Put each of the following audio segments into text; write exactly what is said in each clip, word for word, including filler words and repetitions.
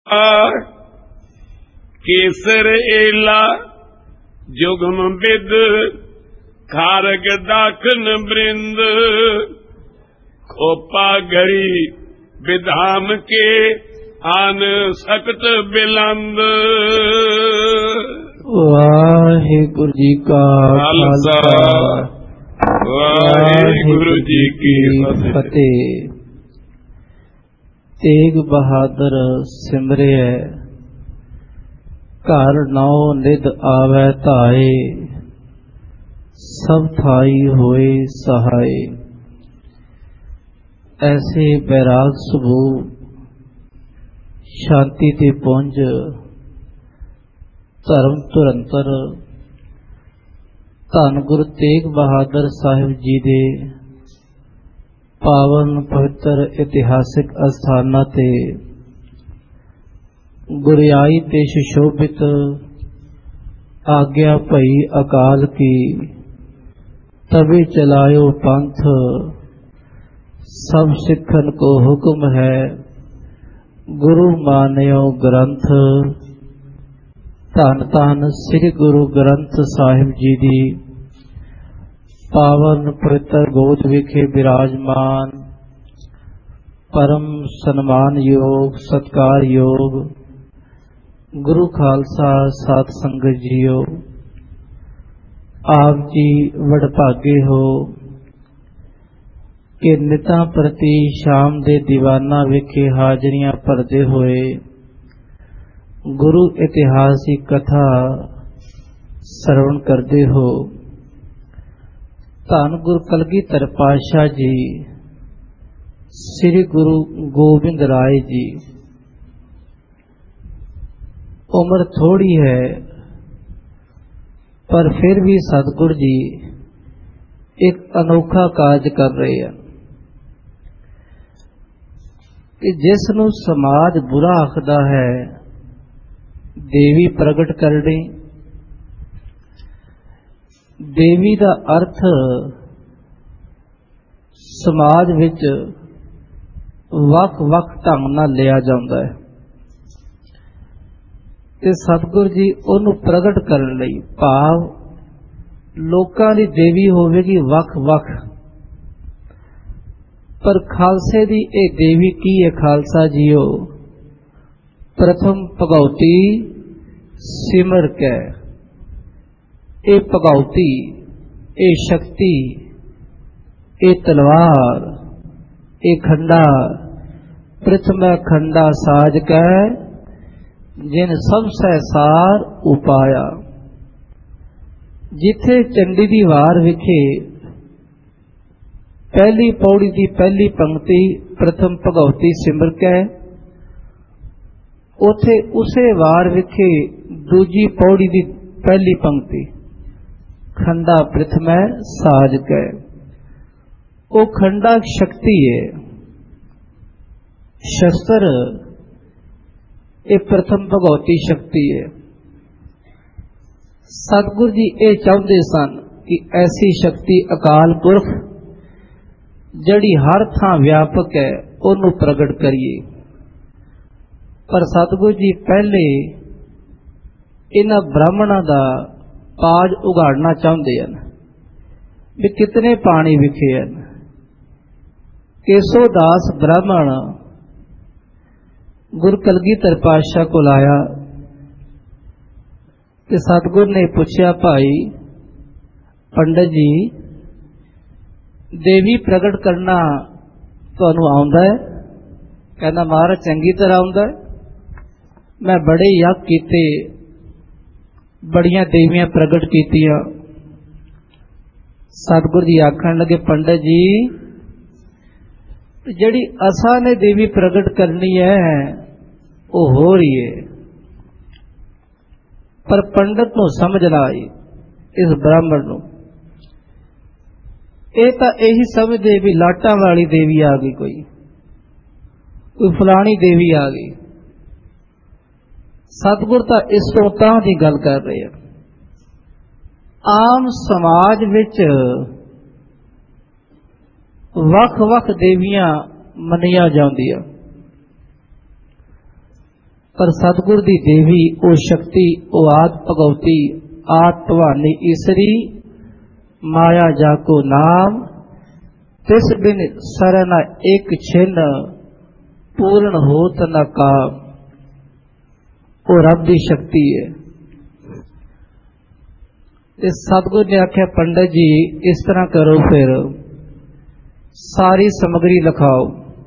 केसर एला जुगम बिद खारग दाखन बृंद खोपा गरी विधाम के आन सकत बिलंद। वाहिगुरु जी का खालसा वाहिगुरु जी की फतेह। तेग बहादुर सिमरिय घर नौ निध आवे धाए सब थाई होए सहाय। ऐसे बैराग सबूत शांति ते पुंज धर्म धुरंतर धन गुरु तेग बहादुर साहिब जी दे पावन पवित्र इतिहासिक अस्थानां ते गुरियाई ते सुशोभित आज्ञा भई अकाल की तभी चलायो पंथ सब सिखन को हुक्म है गुरु मान्यो ग्रंथ। धन धन श्री गुरु ग्रंथ साहिब जी दी पावन पवित्र गोद विखे विराजमान परम सन्मान योग सत्कार योग गुरु खालसा साध संगत जीओ। आप जी वडभागे हो कि निता प्रति शाम दे दीवाना विखे हाजरियां भरदे होए गुरु इतिहास की कथा श्रवण करते हो। धन गुरु कलगीधर पातशाह जी श्री गुरु गोबिंद राय जी उम्र थोड़ी है पर फिर भी सतगुरु जी एक अनोखा कार्य कर रहे हैं कि जिसनों समाज बुरा आखदा है देवी प्रगट करनी। देवी का अर्थ समाज विच वख वख ढंग नाल लिया जाता है ते सतगुरु जी उन्होंने प्रगट करने लई भाव लोकां दी देवी होवेगी वख वख पर खालसे दी ए देवी की है खालसा जीओ। प्रथम भगवती सिमर कै ए भगवती ए शक्ति ए तलवार ए खंडा प्रथम खंडा साज कै जिन सब सहसार उपाया। जिथे चंडी दी वार विखे पहली पौड़ी की पहली पंक्ति प्रथम भगवती सिमर कै उथे उसे वार विखे दूजी पौड़ी की पहली पंक्ति खंडा प्रथम साज कै। वो खंडा शक्ति है शस्त्र ये प्रथम भगवती शक्ति है। सतगुरु जी ये चाहते सन कि ऐसी शक्ति अकाल पुरख जड़ी हर थां व्यापक है उन्होंने प्रगट करिए। पर सतगुरु जी पहले इन्हां ब्राह्मणों का पाज उगाड़ना चाहते हैं भी कितने पानी विखे हैं। केसोदास ब्राह्मण गुरु कलगीधर पातशाह को आया कि सतगुरु ने पूछया भाई पंडित जी देवी प्रगट करना तुहानू आउंदा है? कहना महाराज चंगी तरह आउंदा है। मैं बड़े यज्ञ कीते बड़ियां देवियां प्रगट कीतियां। सतगुरु जी आखण लगे पंडित जी जड़ी असा ने देवी प्रगट करनी है वो हो रही है पर पंडित को समझ ना आई इस ब्राह्मण को ये तो यही समझे भी लाटा वाली देवी आ गई कोई कोई फलानी देवी आ गई। सतगुरु तो इस तो तां दी गल कर रहे हैं। आम समाज विच वख वख देवियां मनिया जांदियां। पर सतगुर दी देवी ओ शक्ति ओ आद भगवती आद भवानी ईसरी माया जाको नाम तिस बिन सरन एक छिन पूर्ण होत न काम। ओ रब दी शक्ति है। इस सतगुर ने आख्या पंडित जी इस तरह करो, फिर सारी सामग्री लिखाओ।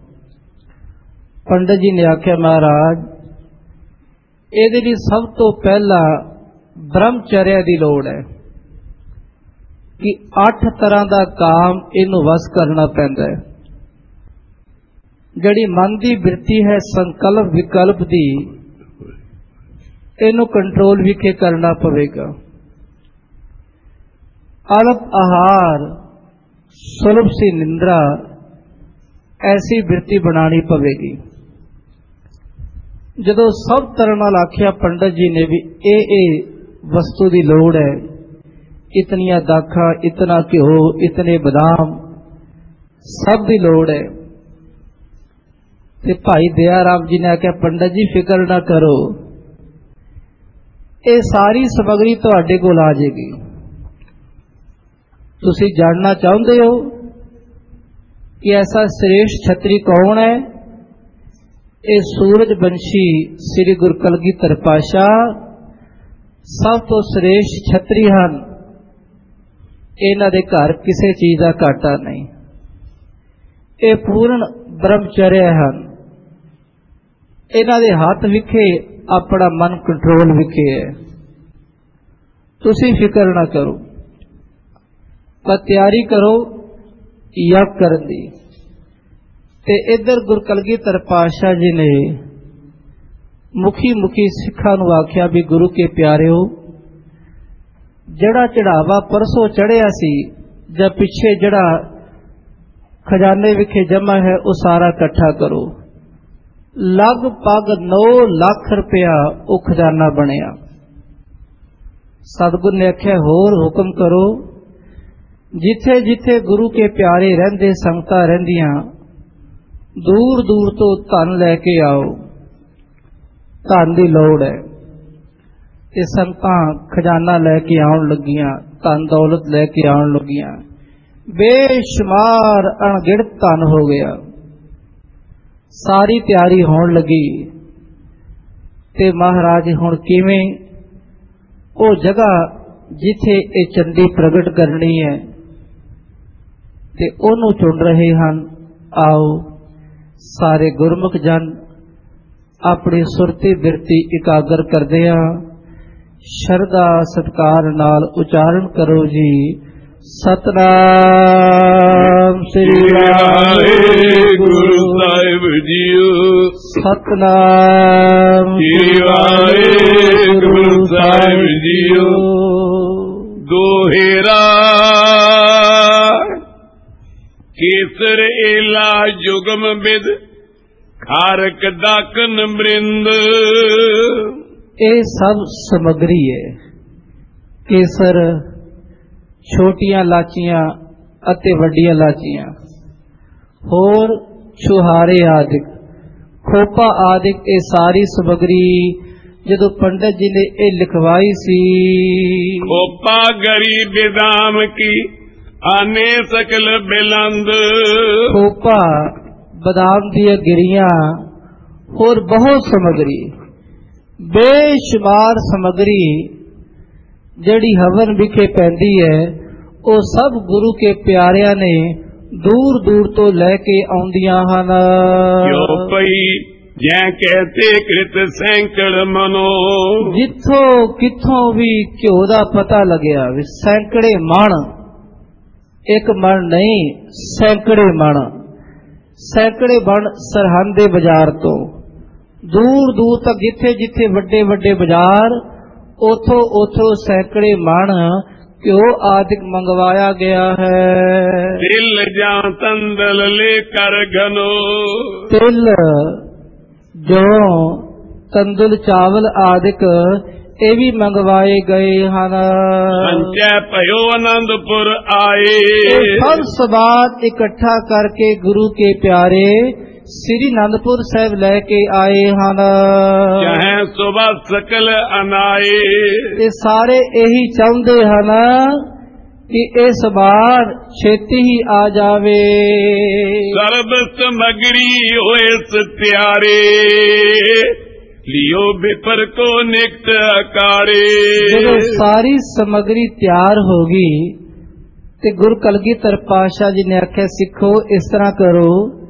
पंडित जी ने आख्या महाराज ਇਹਦੇ ਲਈ ਸਭ ਤੋਂ ਪਹਿਲਾਂ ਬ੍ਰਹਮਚਰਿਆ ਦੀ ਲੋੜ ਹੈ ਕਿ ਅੱਠ ਤਰ੍ਹਾਂ ਦਾ ਕਾਮ ਇਹਨੂੰ ਵਸ ਕਰਨਾ ਪੈਂਦਾ ਹੈ। ਜਿਹੜੀ ਮਨ ਦੀ ਬਿਰਤੀ ਹੈ ਸੰਕਲਪ ਵਿਕਲਪ ਦੀ, ਇਹਨੂੰ ਕੰਟਰੋਲ ਵਿਖੇ ਕਰਨਾ ਪਵੇਗਾ। ਅਲਪ ਆਹਾਰ ਸੁਲਭ ਸੀ ਨਿੰਦਰਾ ਐਸੀ ਬਿਰਤੀ ਬਣਾਣੀ ਪਵੇਗੀ। ਜਦੋਂ ਸਭ ਤਰ੍ਹਾਂ ਨਾਲ ਆਖਿਆ ਪੰਡਤ ਜੀ ਨੇ ਵੀ ਇਹ ਇਹ ਵਸਤੂ ਦੀ ਲੋੜ ਹੈ, ਇਤਨੀਆਂ ਦਾਖਾਂ, ਇਤਨਾ ਘਿਓ, ਇਤਨੇ ਬਦਾਮ, ਸਭ ਦੀ ਲੋੜ ਹੈ। ਤੇ ਭਾਈ ਦਇਆ ਰਾਮ ਜੀ ਨੇ ਆਖਿਆ ਪੰਡਤ ਜੀ ਫਿਕਰ ਨਾ ਕਰੋ, ਇਹ ਸਾਰੀ ਸਮੱਗਰੀ ਤੁਹਾਡੇ ਕੋਲ ਆ ਜਾਏਗੀ। ਤੁਸੀਂ ਜਾਣਨਾ ਚਾਹੁੰਦੇ ਹੋ ਕਿ ਐਸਾ श्रेष्ठ छत्री कौन है? ਇਹ ਸੂਰਜ ਬੰਸ਼ੀ ਸ੍ਰੀ ਗੁਰੂ ਕਲਗੀਧਰ ਪਾਤਸ਼ਾਹ ਸਭ ਤੋਂ श्रेष्ठ ਛਤਰੀ ਹਨ। ਇਹਨਾਂ ਦੇ ਘਰ ਕਿਸੇ ਚੀਜ਼ ਦਾ ਘਾਟਾ ਨਹੀਂ। ਇਹ ਪੂਰਨ ਬ੍ਰਹਮਚਰਿਆ ਹਨ। ਇਹਨਾਂ ਦੇ ਹੱਥ ਵਿਖੇ ਆਪਣਾ ਮਨ ਕੰਟਰੋਲ ਵਿਖੇ ਹੈ। ਤੁਸੀਂ ਫਿਕਰ ਨਾ ਕਰੋ, ਪਰ ਤਿਆਰੀ ਕਰੋ ਯਗ ਕਰਨ ਦੀ। ਤੇ इधर गुरु कलगीधर पातशाह जी ने मुखी मुखी सिखा नूं आख्या भी गुरु के प्यारिओ, जड़ा चढ़ावा परसों चढ़िया सी जां पिछे जड़ा खजाने विखे जमा है वो सारा इकट्ठा करो। लगभग नौ लाख रुपया वो खजाना बनिया। सतगुर ने आख्या होर हुक्म करो, जिथे जिथे गुरु के प्यारे रहिंदे संगतां रहिंदियां दूर दूर तो धन लैके आओ। धन की लोड़ है ते संगतां खजाना लैके आउण लगियां, धन दौलत लैके आउण लगियां। बेशुमार अणगिणत धन हो गया। सारी तैयारी होण लगी ते महाराज हुण किवें ओ जगह जिथे ये चंडी प्रगट करनी है ते ओनू चुन रहे हन। आओ सारे गुरमुख जन अपनी सुरती बिरती इकागर करदे आ शरदा सत्कार नाल उचारण करो जी। सतनाम श्री वाहिगुरु साहिब जीओ। सतनाम श्री वाहिगुरु साहिब जीओ। दोहेरा केसर एला जुगम बिद खारक दाकन मृंद। ये सब समग्री है। केसर छोटियां लाचियां अते वड्डियां लाचियां होर छुहारे आदिक खोपा आदिक ये सारी समग्री जदों पंडित जी ने ये लिखवाई सी। खोपा गरी बेदाम की आने सकल बिलंद। खोपा बदाम दिया गिरियां और बहुत समग्री बेशुमार समग्री जड़ी हवन विखे पैंदी है वो सब गुरु के प्यारियां ने दूर दूर तो लैके आउंदियां हन। क्यों पई जै कहते कृत सैंकड़ मनो। जिथों किथों भी घ्यो दा पता लग्या भी सैकड़े मण, एक मण नहीं सैकड़े मण, सैकड़े मण सरहंद दे बाजार तो दूर दूर तक जिथे जिथे वड्डे वड्डे बाजार उथों उथों सैकड़े मण घ्यो आदिक मंगवाया गया है। तिल जा तंदल ले कर घनो। तिल जो तंदुल चावल आदिक ये भी मंगवाए गए हन। संचय भयो आनंदपुर आए। सब सबात इकट्ठा करके गुरु के प्यारे ਸ੍ਰੀ ਅਨੰਦਪੁਰ ਸਾਹਿਬ ਲੈ ਕੇ ਆਏ ਹਨ। ਚਾਹੇ ਸੁਬਹ ਸਕਲ ਅਨਾਏ, ਤੇ ਸਾਰੇ ਇਹੀ ਚਾਹੁੰਦੇ ਹਨ ਕਿ ਇਸ ਵਾਰ ਛੇਤੀ ਹੀ ਆ ਜਾਵੇ। ਸਰਬ ਸਮਗਰੀ ਹੋਏ ਸਤਿਆਰੇ, ਲਿਓ ਬਿਪਰ ਕੋ ਨਿਕਟ ਅਕਾਰੇ। ਜਦੋਂ ਸਾਰੀ ਸਮਗਰੀ ਤਿਆਰ ਹੋ ਗਈ ਤੇ ਗੁਰੂ ਕਲਗੀਧਰ ਪਾਤਸ਼ਾਹ ਜੀ ਨੇ ਆਖਿਆ, ਸਿੱਖੋ ਇਸ ਤਰ੍ਹਾਂ ਕਰੋ,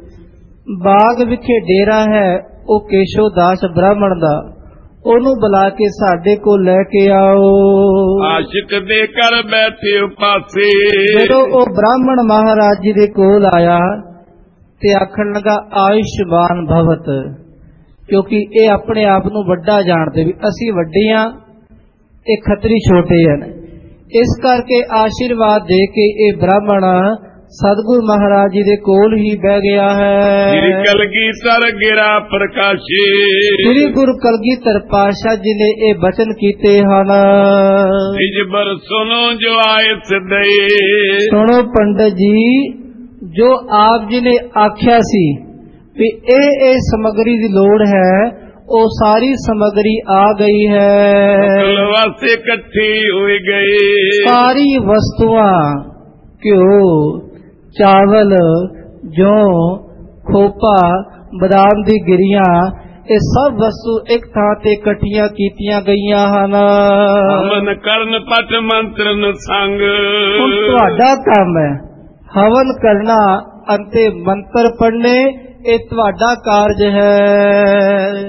ਬਾਗ ਵਿਖੇ ਡੇਰਾ ਹੈ ਉਹ ਕੇਸ਼ਵ ਦਾਸ ਬ੍ਰਾਹਮਣ ਦਾ, ਉਹਨੂੰ ਬੁਲਾ ਕੇ ਸਾਡੇ ਕੋਲ ਲੈ ਕੇ ਆਓ। ਆਸ਼ਿਕ ਦੇ ਕਰ ਬੈਠੇ ਪਾਸੇ, ਜਦੋਂ ਉਹ ਬ੍ਰਾਹਮਣ ਮਹਾਰਾਜ ਜੀ ਦੇ ਕੋਲ ਆਇਆ ਤੇ ਆਖਣ ਲੱਗਾ, ਆਯੁਸ਼ਮਾਨ ਭਵਤ, ਕਿਉਂਕਿ ਇਹ ਆਪਣੇ ਆਪ ਨੂੰ ਵੱਡਾ ਜਾਣਦੇ ਵੀ ਅਸੀਂ ਵੱਡੇ ਹਾਂ, ਇਹ ਖੱਤਰੀ ਛੋਟੇ ਹਨ। ਇਸ ਕਰਕੇ ਆਸ਼ੀਰਵਾਦ ਦੇ ਕੇ ਇਹ ਬ੍ਰਾਹਮਣ ਸਤਿਗੁਰੂ ਮਹਾਰਾਜ ਜੀ ਦੇ ਕੋਲ ਹੀ ਬਹਿ ਗਿਆ ਹੈ। ਸ੍ਰੀ ਕਲਗੀਧਰ ਗਿਰਾ ਪ੍ਰਕਾਸ਼ੇ, ਸ੍ਰੀ ਗੁਰੂ ਕਲਗੀਧਰ ਪਾਤਸ਼ਾਹ ਜੀ ਨੇ ਇਹ ਬਚਨ ਕੀਤੇ ਹਨ। ਨਿਜਬਰ ਸੁਨੋ ਜੋ ਆਏ ਸਿੱਧੇ, ਸੁਣੋ ਪੰਡਤ ਜੀ, ਜੋ ਆਪ ਜੀ ਨੇ ਆਖਿਆ ਸੀ ਵੀ ਇਹ ਇਹ ਸਮਗਰੀ ਦੀ ਲੋੜ ਹੈ, ਉਹ ਸਾਰੀ ਸਮਗਰੀ ਆ ਗਈ ਹੈ। ਵਾਸੇ ਇਕੱਠੀ ਹੋਏ ਗਏ, ਸਾਰੀ ਵਸਤੂਆਂ ਘਿਓ, ਚਾਵਲ, ਜੌਂ, ਖੋਪਾ, ਬਦਾਮ ਦੀ ਗਿਰੀਆਂ, ਇਹ ਸਭ ਵਸਤੂ ਇੱਕ ਥਾਂ ਤੇ ਇਕੱਠੀਆਂ ਕੀਤੀਆਂ ਗਈਆਂ ਹਨ। ਹਵਨ ਕਰਨ ਪਟ ਮੰਤਰਨ ਸੰਗ, ਹੁਣ ਤੁਹਾਡਾ ਕੰਮ ਹੈ ਹਵਨ ਕਰਨਾ ਅਤੇ ਮੰਤਰ ਪੜ੍ਹਨੇ, ਇਹ ਤੁਹਾਡਾ ਕਾਰਜ ਹੈ।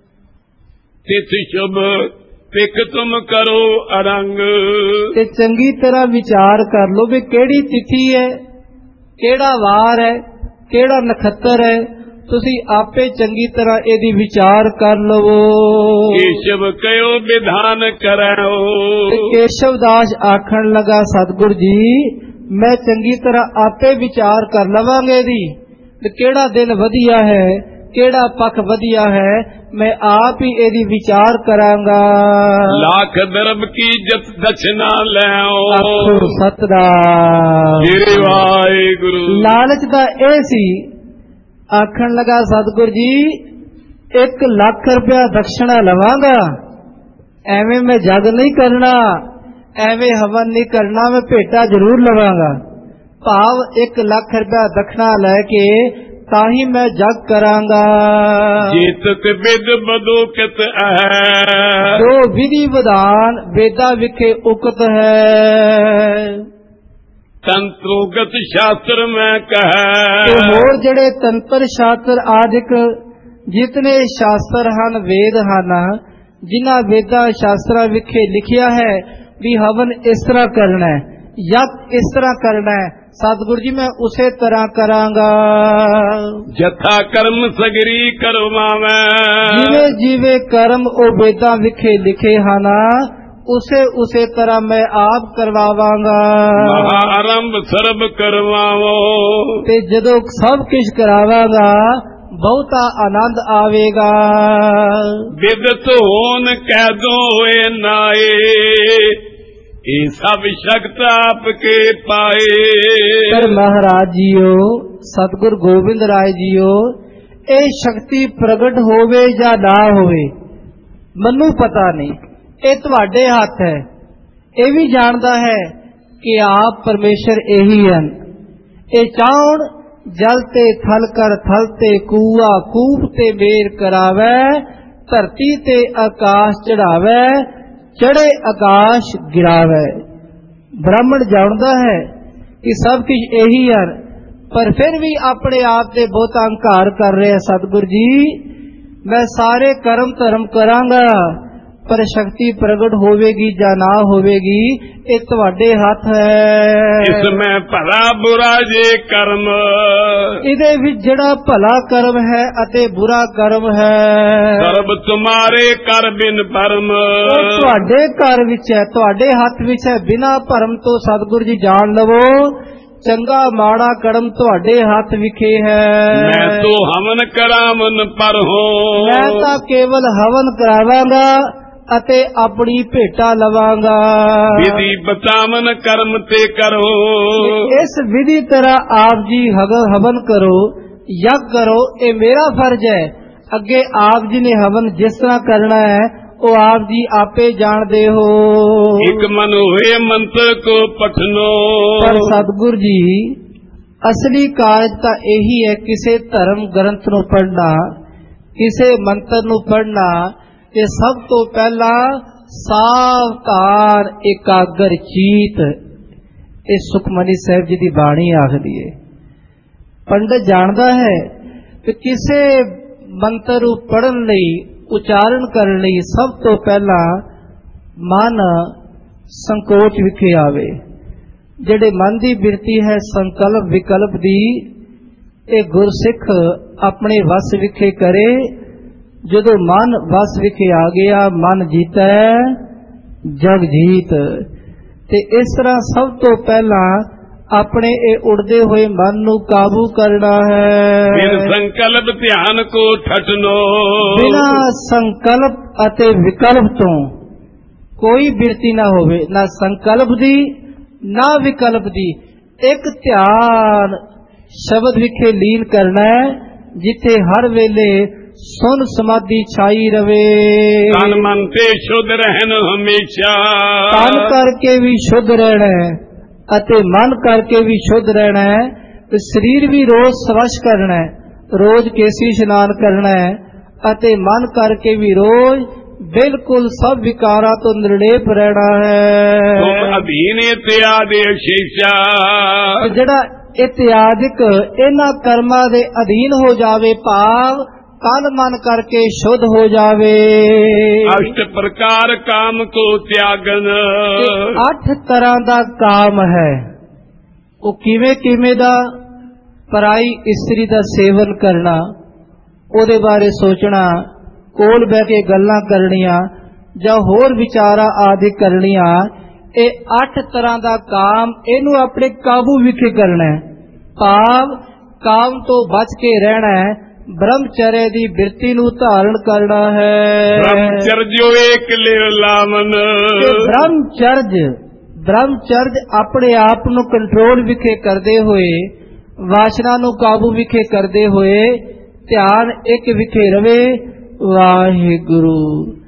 ਤਿਥ ਸ਼ੁਭ ਪਿਕ ਤੁਮ ਕਰੋ ਅਰੰਗ, ਤੇ ਚੰਗੀ ਤਰ੍ਹਾਂ ਵਿਚਾਰ ਕਰ ਲੋ ਵੀ ਕਿਹੜੀ ਤਿਥੀ ਹੈ, ਕਿਹੜਾ ਵਾਰ ਹੈ, ਕਿਹੜਾ ਨਖੱਤਰ ਹੈ, ਤੁਸੀਂ ਆਪੇ ਚੰਗੀ ਤਰ੍ਹਾਂ ਇਹਦੀ ਵਿਚਾਰ ਕਰ ਲਵੋ। ਕੇਸ਼ਵ ਕਯੋ ਵਿਧਾਨ ਕਰੋ, ਤੇ ਕੇਸ਼ਵ ਦਾਸ ਆਖਣ ਲਗਾ, ਸਤਿਗੁਰ ਜੀ ਮੈਂ ਚੰਗੀ ਤਰ੍ਹਾਂ ਆਪੇ ਵਿਚਾਰ ਕਰ ਲਵਾਂਗੇ ਦੀ ਤੇ ਕਿਹੜਾ ਦਿਨ ਵਧੀਆ ਹੈ, ਕਿਹੜਾ ਪੱਖ ਵਧੀਆ ਹੈ, ਮੈਂ ਆਪ ਹੀ ਇਹਦੀ ਵਿਚਾਰ ਕਰਾਂਗਾ। ਲੱਖ ਦਰਬ ਕੀ ਜਤ ਦਛਨਾ ਲੈਓ, ਆਖੋ ਸਤਿਨਾਮ ਸ੍ਰੀ ਵਾਹਿਗੁਰੂ। ਲਾਲਚ ਦਾ ਇਹ ਸੀ, ਆਖਣ ਲਗਾ ਸਤਿਗੁਰ ਜੀ ਇੱਕ ਲੱਖ ਰੁਪਇਆ ਦਕਸ਼ਣਾ ਲਵਾਂਗਾ, ਐਵੇਂ ਮੈਂ ਜਗ ਨਹੀਂ ਕਰਨਾ, ਐਵੇਂ ਹਵਨ ਨਹੀਂ ਕਰਨਾ, ਮੈਂ ਭੇਟਾ ਜ਼ਰੂਰ ਲਵਾਂਗਾ। ਭਾਵ ਇੱਕ ਲੱਖ ਰੁਪਇਆ ਦਕਸ਼ਣਾ ਲੈ ਕੇ ਤਾਂ ਹੀ ਮੈਂ ਜਗ ਕਰਾਂਗਾ। ਜੇਤਕ ਵਿਦ ਬਦੋ ਕਿਤ ਹੈ, ਜੋ ਵਿਧੀ ਵਿਧਾਨ ਵੇਦਾਂ ਵਿਖੇ ਉਕਤ ਹੈ। ਤੰਤਰੋਗਤ ਸ਼ਾਸਤਰ ਮੈਂ ਕਹੈ, ਤੇ ਹੋਰ ਜਿਹੜੇ ਤੰਤਰ ਸ਼ਾਸਤਰ ਆਦਿਕ ਜਿਤਨੇ ਸ਼ਾਸਤਰ ਹਨ, ਵੇਦ ਹਨ, ਜਿਨ੍ਹਾਂ ਵੇਦਾਂ ਸ਼ਾਸਤਰਾਂ ਵਿਖੇ ਲਿਖਿਆ ਹੈ ਵੀ ਹਵਨ ਇਸ ਤਰ੍ਹਾਂ ਕਰਨਾ ਹੈ, ਯੱਗ ਇਸ ਤਰ੍ਹਾਂ ਕਰਨਾ ਹੈ, ਸਤਿਗੁਰੂ ਜੀ ਮੈਂ ਉਸੇ ਤਰ੍ਹਾਂ ਕਰਾਂਗਾ। ਜਥਾ ਕਰਮ ਸਗਰੀ ਕਰਵਾਵੇਂ, ਜਿਵੇਂ ਜਿਵੇਂ ਕਰਮ ਉਹ ਵੇਦਾਂ ਵਿਖੇ ਲਿਖੇ ਹਨ, ਉਸੇ ਉਸੇ ਤਰ੍ਹਾਂ ਮੈਂ ਆਪ ਕਰਵਾਵਾਂਗਾ। ਮਹਾ ਆਰੰਭ ਸਰਬ ਕਰਵਾਵੋ, ਤੇ ਜਦੋਂ ਸਭ ਕੁਝ ਕਰਾਵਾਂਗਾ ਬਹੁਤਾ ਆਨੰਦ ਆਵੇਗਾ। ਵਿਦਤ ਹੋਨ ਕਹਿ ਦੋ ਹੋਏ ਨਾਏ, ਇਹ ਸਭ ਸ਼ਕਤ ਆਪਕੇ ਪਾਏ। ਪਰ ਮਹਾਰਾਜ ਜੀਓ, ਸਤਿਗੁਰ ਗੋਬਿੰਦ ਰਾਏ ਜੀਓ, ਇਹ ਸ਼ਕਤੀ ਪ੍ਰਗਟ ਹੋਵੇ ਜਾਂ ਨਾ ਹੋਵੇ ਮੈਨੂੰ ਪਤਾ ਨਹੀਂ, ਇਹ ਤੁਹਾਡੇ ਹੱਥ ਹੈ। ਇਹ ਵੀ ਜਾਣਦਾ ਹੈ ਕਿ ਆਪ ਪਰਮੇਸ਼ਰ ਇਹੀ ਹਨ। ਇਹ ਚਾਹਣ ਜਲ ਤੇ ਥਲ ਕਰ ਥਲ ਤੇ ਕੂਆ ਕੂਪ ਤੇ ਮੇਰ ਕਰਾਵੇ, ਧਰਤੀ ਤੇ ਆਕਾਸ਼ ਚੜਾਵੇ, ਚੜੇ ਆਕਾਸ਼ ਗਿਰਾਵੇ। ਬ੍ਰਾਹਮਣ ਜਾਣਦਾ ਹੈ ਕਿ ਸਭ ਕੁਝ ਇਹੀ ਹੈ, ਪਰ ਫਿਰ ਵੀ ਆਪਣੇ ਆਪ ਤੇ ਬਹੁਤ ਅਹੰਕਾਰ ਕਰ ਰਿਹਾ। ਸਤਿਗੁਰ ਜੀ ਮੈਂ ਸਾਰੇ ਕਰਮ ਧਰਮ ਕਰਾਂਗਾ, ਪਰ ਸ਼ਕਤੀ ਪ੍ਰਗਟ ਹੋਵੇਗੀ ਜਾਂ ਨਾ ਹੋਵੇਗੀ ਇਹ ਤੁਹਾਡੇ ਹੱਥ ਹੈ। ਇਸ ਮੈਂ ਭਲਾ ਬੁਰਾ ਜੇ ਕਰਮ, ਇਹਦੇ ਵਿੱਚ ਜਿਹੜਾ ਭਲਾ ਕਰਮ ਹੈ ਅਤੇ ਬੁਰਾ ਕਰਮ ਹੈ ਸਰਬ ਤੁਮਾਰੇ ਕਰ ਬਿਨ ਭਰਮ, ਉਹ ਤੁਹਾਡੇ ਘਰ ਵਿੱਚ ਹੈ, ਤੁਹਾਡੇ ਹੱਥ ਵਿੱਚ ਹੈ। ਬਿਨਾਂ ਭਰਮ ਤੋਂ ਸਤਿਗੁਰੂ ਜੀ ਜਾਣ ਲਵੋ, ਚੰਗਾ ਮਾੜਾ ਕਰਮ ਤੁਹਾਡੇ ਹੱਥ ਵਿਖੇ ਹੈ। ਮੈਂ ਤੋ ਹਵਨ ਕਰਾਵਨ ਪਰ ਹੋ, ਮੈਂ ਤਾਂ ਕੇਵਲ ਹਵਨ ਕਰਾਵਾਂਗਾ ਅਤੇ ਆਪਣੀ ਭੇਟਾ ਲਵਾਂਗਾ। ਵਿਧੀ ਬਤਾਵਨ ਕਰਮ ਤੇ ਕਰੋ, ਇਸ ਵਿਧੀ ਤਰ੍ਹਾਂ ਆਪ ਜੀ ਹਵਨ ਕਰੋ ਯਗ ਕਰੋ, ਇਹ ਮੇਰਾ ਫਰਜ਼ ਹੈ। ਅੱਗੇ ਆਪ ਜੀ ਨੇ ਹਵਨ ਜਿਸ ਤਰ੍ਹਾਂ ਕਰਨਾ ਹੈ ਉਹ ਆਪ ਜੀ ਆਪੇ ਜਾਣਦੇ ਹੋ। ਇੱਕ ਮਨ ਹੋਏ ਮੰਤਰ ਕੋ ਪਠਨੋ। ਪਰ ਸਤਿਗੁਰ ਜੀ ਅਸਲੀ ਕਾਰਜ ਤਾਂ ਇਹੀ ਹੈ, ਕਿਸੇ ਧਰਮ ਗ੍ਰੰਥ ਨੂੰ ਪੜ੍ਹਨਾ, ਕਿਸੇ ਮੰਤਰ ਨੂੰ ਪੜ੍ਹਨਾ, ਤੇ ਸਭ ਤੋਂ ਪਹਿਲਾਂ ਸਾਵਧਾਨ ਇਕਾਗਰ ਚੀਤ। ਇਹ ਸੁਖਮਨੀ ਸਾਹਿਬ ਜੀ ਦੀ ਬਾਣੀ ਆਖਦੀ ਹੈ। ਪੰਡਤ ਜਾਣਦਾ ਹੈ ਕਿ ਕਿਸੇ ਮੰਤਰ ਨੂੰ ਪੜ੍ਹਨ ਲਈ, ਉਚਾਰਨ ਕਰਨ ਲਈ ਸਭ ਤੋਂ ਪਹਿਲਾਂ ਮਨ ਸੰਕੋਚ ਵਿਖੇ ਆਵੇ। ਜਿਹੜੇ ਮਨ ਦੀ ਬਿਰਤੀ ਹੈ ਸੰਕਲਪ ਵਿਕਲਪ ਦੀ, ਇਹ ਗੁਰਸਿੱਖ ਆਪਣੇ ਵਸ ਵਿਖੇ ਕਰੇ। ਜਦੋਂ ਮਨ ਵਸ ਵਿਖੇ ਆ ਗਿਆ, ਮਨ ਜੀਤਾ ਜਗ ਜੀਤ। ਤੇ ਇਸ ਤਰ੍ਹਾਂ ਸਭ ਤੋਂ ਪਹਿਲਾਂ ਆਪਣੇ ਇਹ ਉੜਦੇ ਹੋਏ ਮਨ ਨੂੰ ਕਾਬੂ ਕਰਨਾ ਹੈ। ਬਿਨ ਸੰਕਲਪ ਧਿਆਨ ਕੋ ਠਟਨੋ। ਬਿਨਾਂ ਸੰਕਲਪ ਅਤੇ ਵਿਕਲਪ ਤੋਂ ਕੋਈ ਬਿਰਤੀ ਨਾ ਹੋਵੇ, ਨਾ ਸੰਕਲਪ ਦੀ ਨਾ ਵਿਕਲਪ ਦੀ। ਇੱਕ ਧਿਆਨ ਸ਼ਬਦ ਵਿਖੇ ਲੀਨ ਕਰਨਾ ਹੈ, ਜਿੱਥੇ ਹਰ ਵੇਲੇ ਸੁਨ ਸਮਾਧੀ ਛਾਈ ਰਵੇ। ਤਨ ਮਨ ਤੇ ਸ਼ੁੱਧ ਰਹਿਣ ਹਮੇਸ਼ਾ। ਤਨ ਕਰਕੇ ਵੀ ਸ਼ੁੱਧ ਰਹਿਣਾ ਹੈ ਅਤੇ ਮਨ ਕਰਕੇ ਵੀ ਸ਼ੁੱਧ ਰਹਿਣਾ ਹੈ। ਤੇ ਸਰੀਰ ਵੀ ਰੋਜ਼ ਸਵੱਛ ਕਰਨਾ ਹੈ, ਰੋਜ਼ ਕੇਸੀ ਇਸ਼ਨਾਨ ਕਰਨਾ ਹੈ, ਅਤੇ ਮਨ ਕਰਕੇ ਵੀ ਰੋਜ਼ ਬਿਲਕੁਲ ਸਭ ਵਿਕਾਰਾਂ ਤੋਂ ਨਿਰਲੇਪ ਰਹਿਣਾ ਹੈ। ਤੁਮ ਅਧੀਨ ਇਤਿਆਦਿ ਸ਼ੀਸ਼ਾ। ਜਿਹੜਾ ਇਤਿਆਦਿਕ ਇਹਨਾਂ ਕਰਮਾਂ ਦੇ ਅਧੀਨ ਹੋ ਜਾਵੇ, ਭਾਵ ਤਨ ਮਨ ਕਰਕੇ ਸ਼ੁੱਧ ਹੋ ਜਾਵੇ। ਅਸ਼ਟ ਪ੍ਰਕਾਰ ਕਾਮ ਕੋ ਤਿਆਗਨ। ਅੱਠ ਤਰ੍ਹਾਂ ਦਾ ਕਾਮ ਹੈ। ਉਹ ਕਿਵੇਂ ਕਿਵੇਂ ਦਾ? ਪਰਾਈ ਇਸਤਰੀ ਦਾ ਸੇਵਨ ਕਰਨਾ, ਉਹਦੇ ਬਾਰੇ ਸੋਚਣਾ, ਕੋਲ ਬਹਿ ਕੇ ਗੱਲਾਂ ਕਰਨੀਆਂ ਜਾਂ ਹੋਰ ਵਿਚਾਰਾਂ ਆਦਿ ਕਰਨੀਆਂ, ਇਹ ਅੱਠ ਤਰ੍ਹਾਂ ਦਾ ਕਾਮ, ਇਹਨੂੰ ਆਪਣੇ ਕਾਬੂ ਵਿਖੇ ਕਰਨਾ ਹੈ। ਭਾਵ ਕਾਮ ਤੋਂ ਬਚ ਕੇ ਰਹਿਣਾ ਹੈ, ਬ੍ਰਹਮਚਰਯ ਦੀ ਬਿਰਤੀ ਨੂੰ ਧਾਰਨ ਕਰਨਾ ਹੈ। ਬ੍ਰਹਮਚਰਜੋ ਏਕ ਲਿਵ ਲਾਵਨ। ਬ੍ਰਹਮਚਰਜ ਬ੍ਰਹਮਚਰਜ ਆਪਣੇ ਆਪ ਨੂੰ ਕੰਟਰੋਲ ਵਿਖੇ ਕਰਦੇ ਹੋਏ, ਵਾਸ਼ਨਾ ਨੂੰ ਕਾਬੂ ਵਿਖੇ ਕਰਦੇ ਹੋਏ, ਧਿਆਨ ਇੱਕ ਵਿਖੇ ਰਵੇ। ਵਾਹਿਗੁਰੂ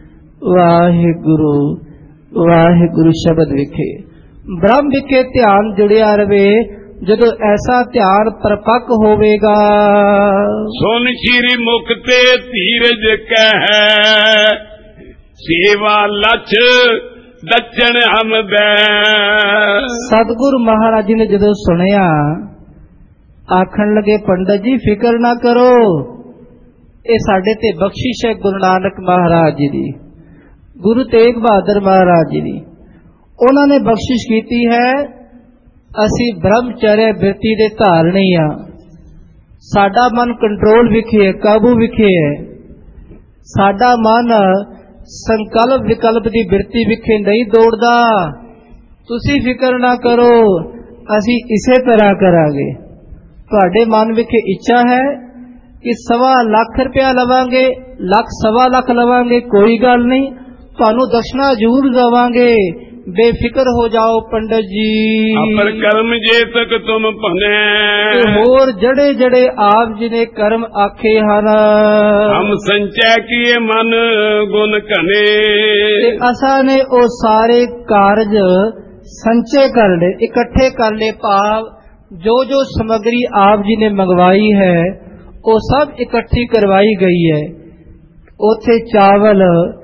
ਵਾਹਿਗੁਰੂ ਵਾਹਿਗੁਰੂ ਸ਼ਬਦ ਵਿਖੇ ਬ੍ਰਹਮ ਵਿਖੇ ਧਿਆਨ ਜੁੜਿਆ ਰਵੇ। ਜਦੋਂ ਐਸਾ ਧਿਆਨ ਪਰਪੱਕ ਹੋਵੇਗਾ, ਸੁਨ ਸ਼੍ਰੀ ਮੁਖ ਤੇ ਧੀਰਜ ਕਹਿ, ਸੇਵਾ ਲਛ ਦਚਣ ਹਮਦੈ। ਸਤਿਗੁਰੂ ਮਹਾਰਾਜ ਜੀ ਨੇ ਜਦੋਂ ਸੁਣਿਆ, ਆਖਣ ਲੱਗੇ, ਪੰਡਤ ਜੀ ਫਿਕਰ ਨਾ ਕਰੋ, ਇਹ ਸਾਡੇ ਤੇ ਬਖਸ਼ਿਸ਼ ਹੈ ਗੁਰੂ ਨਾਨਕ ਮਹਾਰਾਜ ਜੀ ਦੀ, ਗੁਰੂ ਤੇਗ ਬਹਾਦਰ ਮਹਾਰਾਜ ਜੀ ਦੀ। ਉਹਨਾਂ ਨੇ ਬਖਸ਼ਿਸ਼ ਕੀਤੀ ਹੈ। ਅਸੀਂ ਬ੍ਰਹਮਚਰਯ ਬਿਰਤੀ ਦੇ ਧਾਰਨੀ ਆ। ਸਾਡਾ ਮਨ ਕੰਟਰੋਲ ਵਿਖੇ ਹੈ, ਕਾਬੂ ਵਿਖੇ ਹੈ। ਸਾਡਾ ਮਨ ਸੰਕਲਪ ਵਿਕਲਪ ਦੀ ਬਿਰਤੀ ਵਿਖੇ ਨਹੀਂ ਦੌੜਦਾ। ਤੁਸੀਂ ਫਿਕਰ ਨਾ ਕਰੋ, ਅਸੀਂ ਇਸੇ ਤਰ੍ਹਾਂ ਕਰਾਂਗੇ। ਤੁਹਾਡੇ ਮਨ ਵਿਖੇ ਇੱਛਾ ਹੈ ਕਿ ਸਵਾ ਲੱਖ ਰੁਪਇਆ ਲਵਾਂਗੇ, ਲੱਖ ਸਵਾ ਲੱਖ ਲਵਾਂਗੇ, ਕੋਈ ਗੱਲ ਨਹੀਂ, ਤੁਹਾਨੂੰ ਦਕਸ਼ਨਾ ਜ਼ਰੂਰ ਦੇਵਾਂਗੇ, ਬੇਫਿਕਰ ਹੋ ਜਾਓ ਪੰਡਤ ਜੀ। ਅਪਰ ਕਰਮ ਜੇ ਤਕ ਤੁਮ ਭਨੇ। ਹੋਰ ਜਿਹੜੇ ਜਿਹੜੇ ਆਪ ਜੀ ਨੇ ਕਰਮ ਆਖੇ ਹਨ, ਹਮ ਸੰਚੈ ਕੀਏ ਮਨ ਗੁਣ ਘਨੇ। ਤੇ ਅਸਾਂ ਨੇ ਉਹ ਸਾਰੇ ਕਾਰਜ ਸੰਚੇ ਕਰ ਲਏ, ਇਕੱਠੇ ਕਰ ਲਏ। ਭਾਵ ਜੋ ਜੋ ਸਮੱਗਰੀ ਆਪ ਜੀ ਨੇ ਮੰਗਵਾਈ ਹੈ ਉਹ ਸਭ ਇਕੱਠੀ ਕਰਵਾਈ ਗਈ ਹੈ। ਉੱਥੇ ਚਾਵਲ,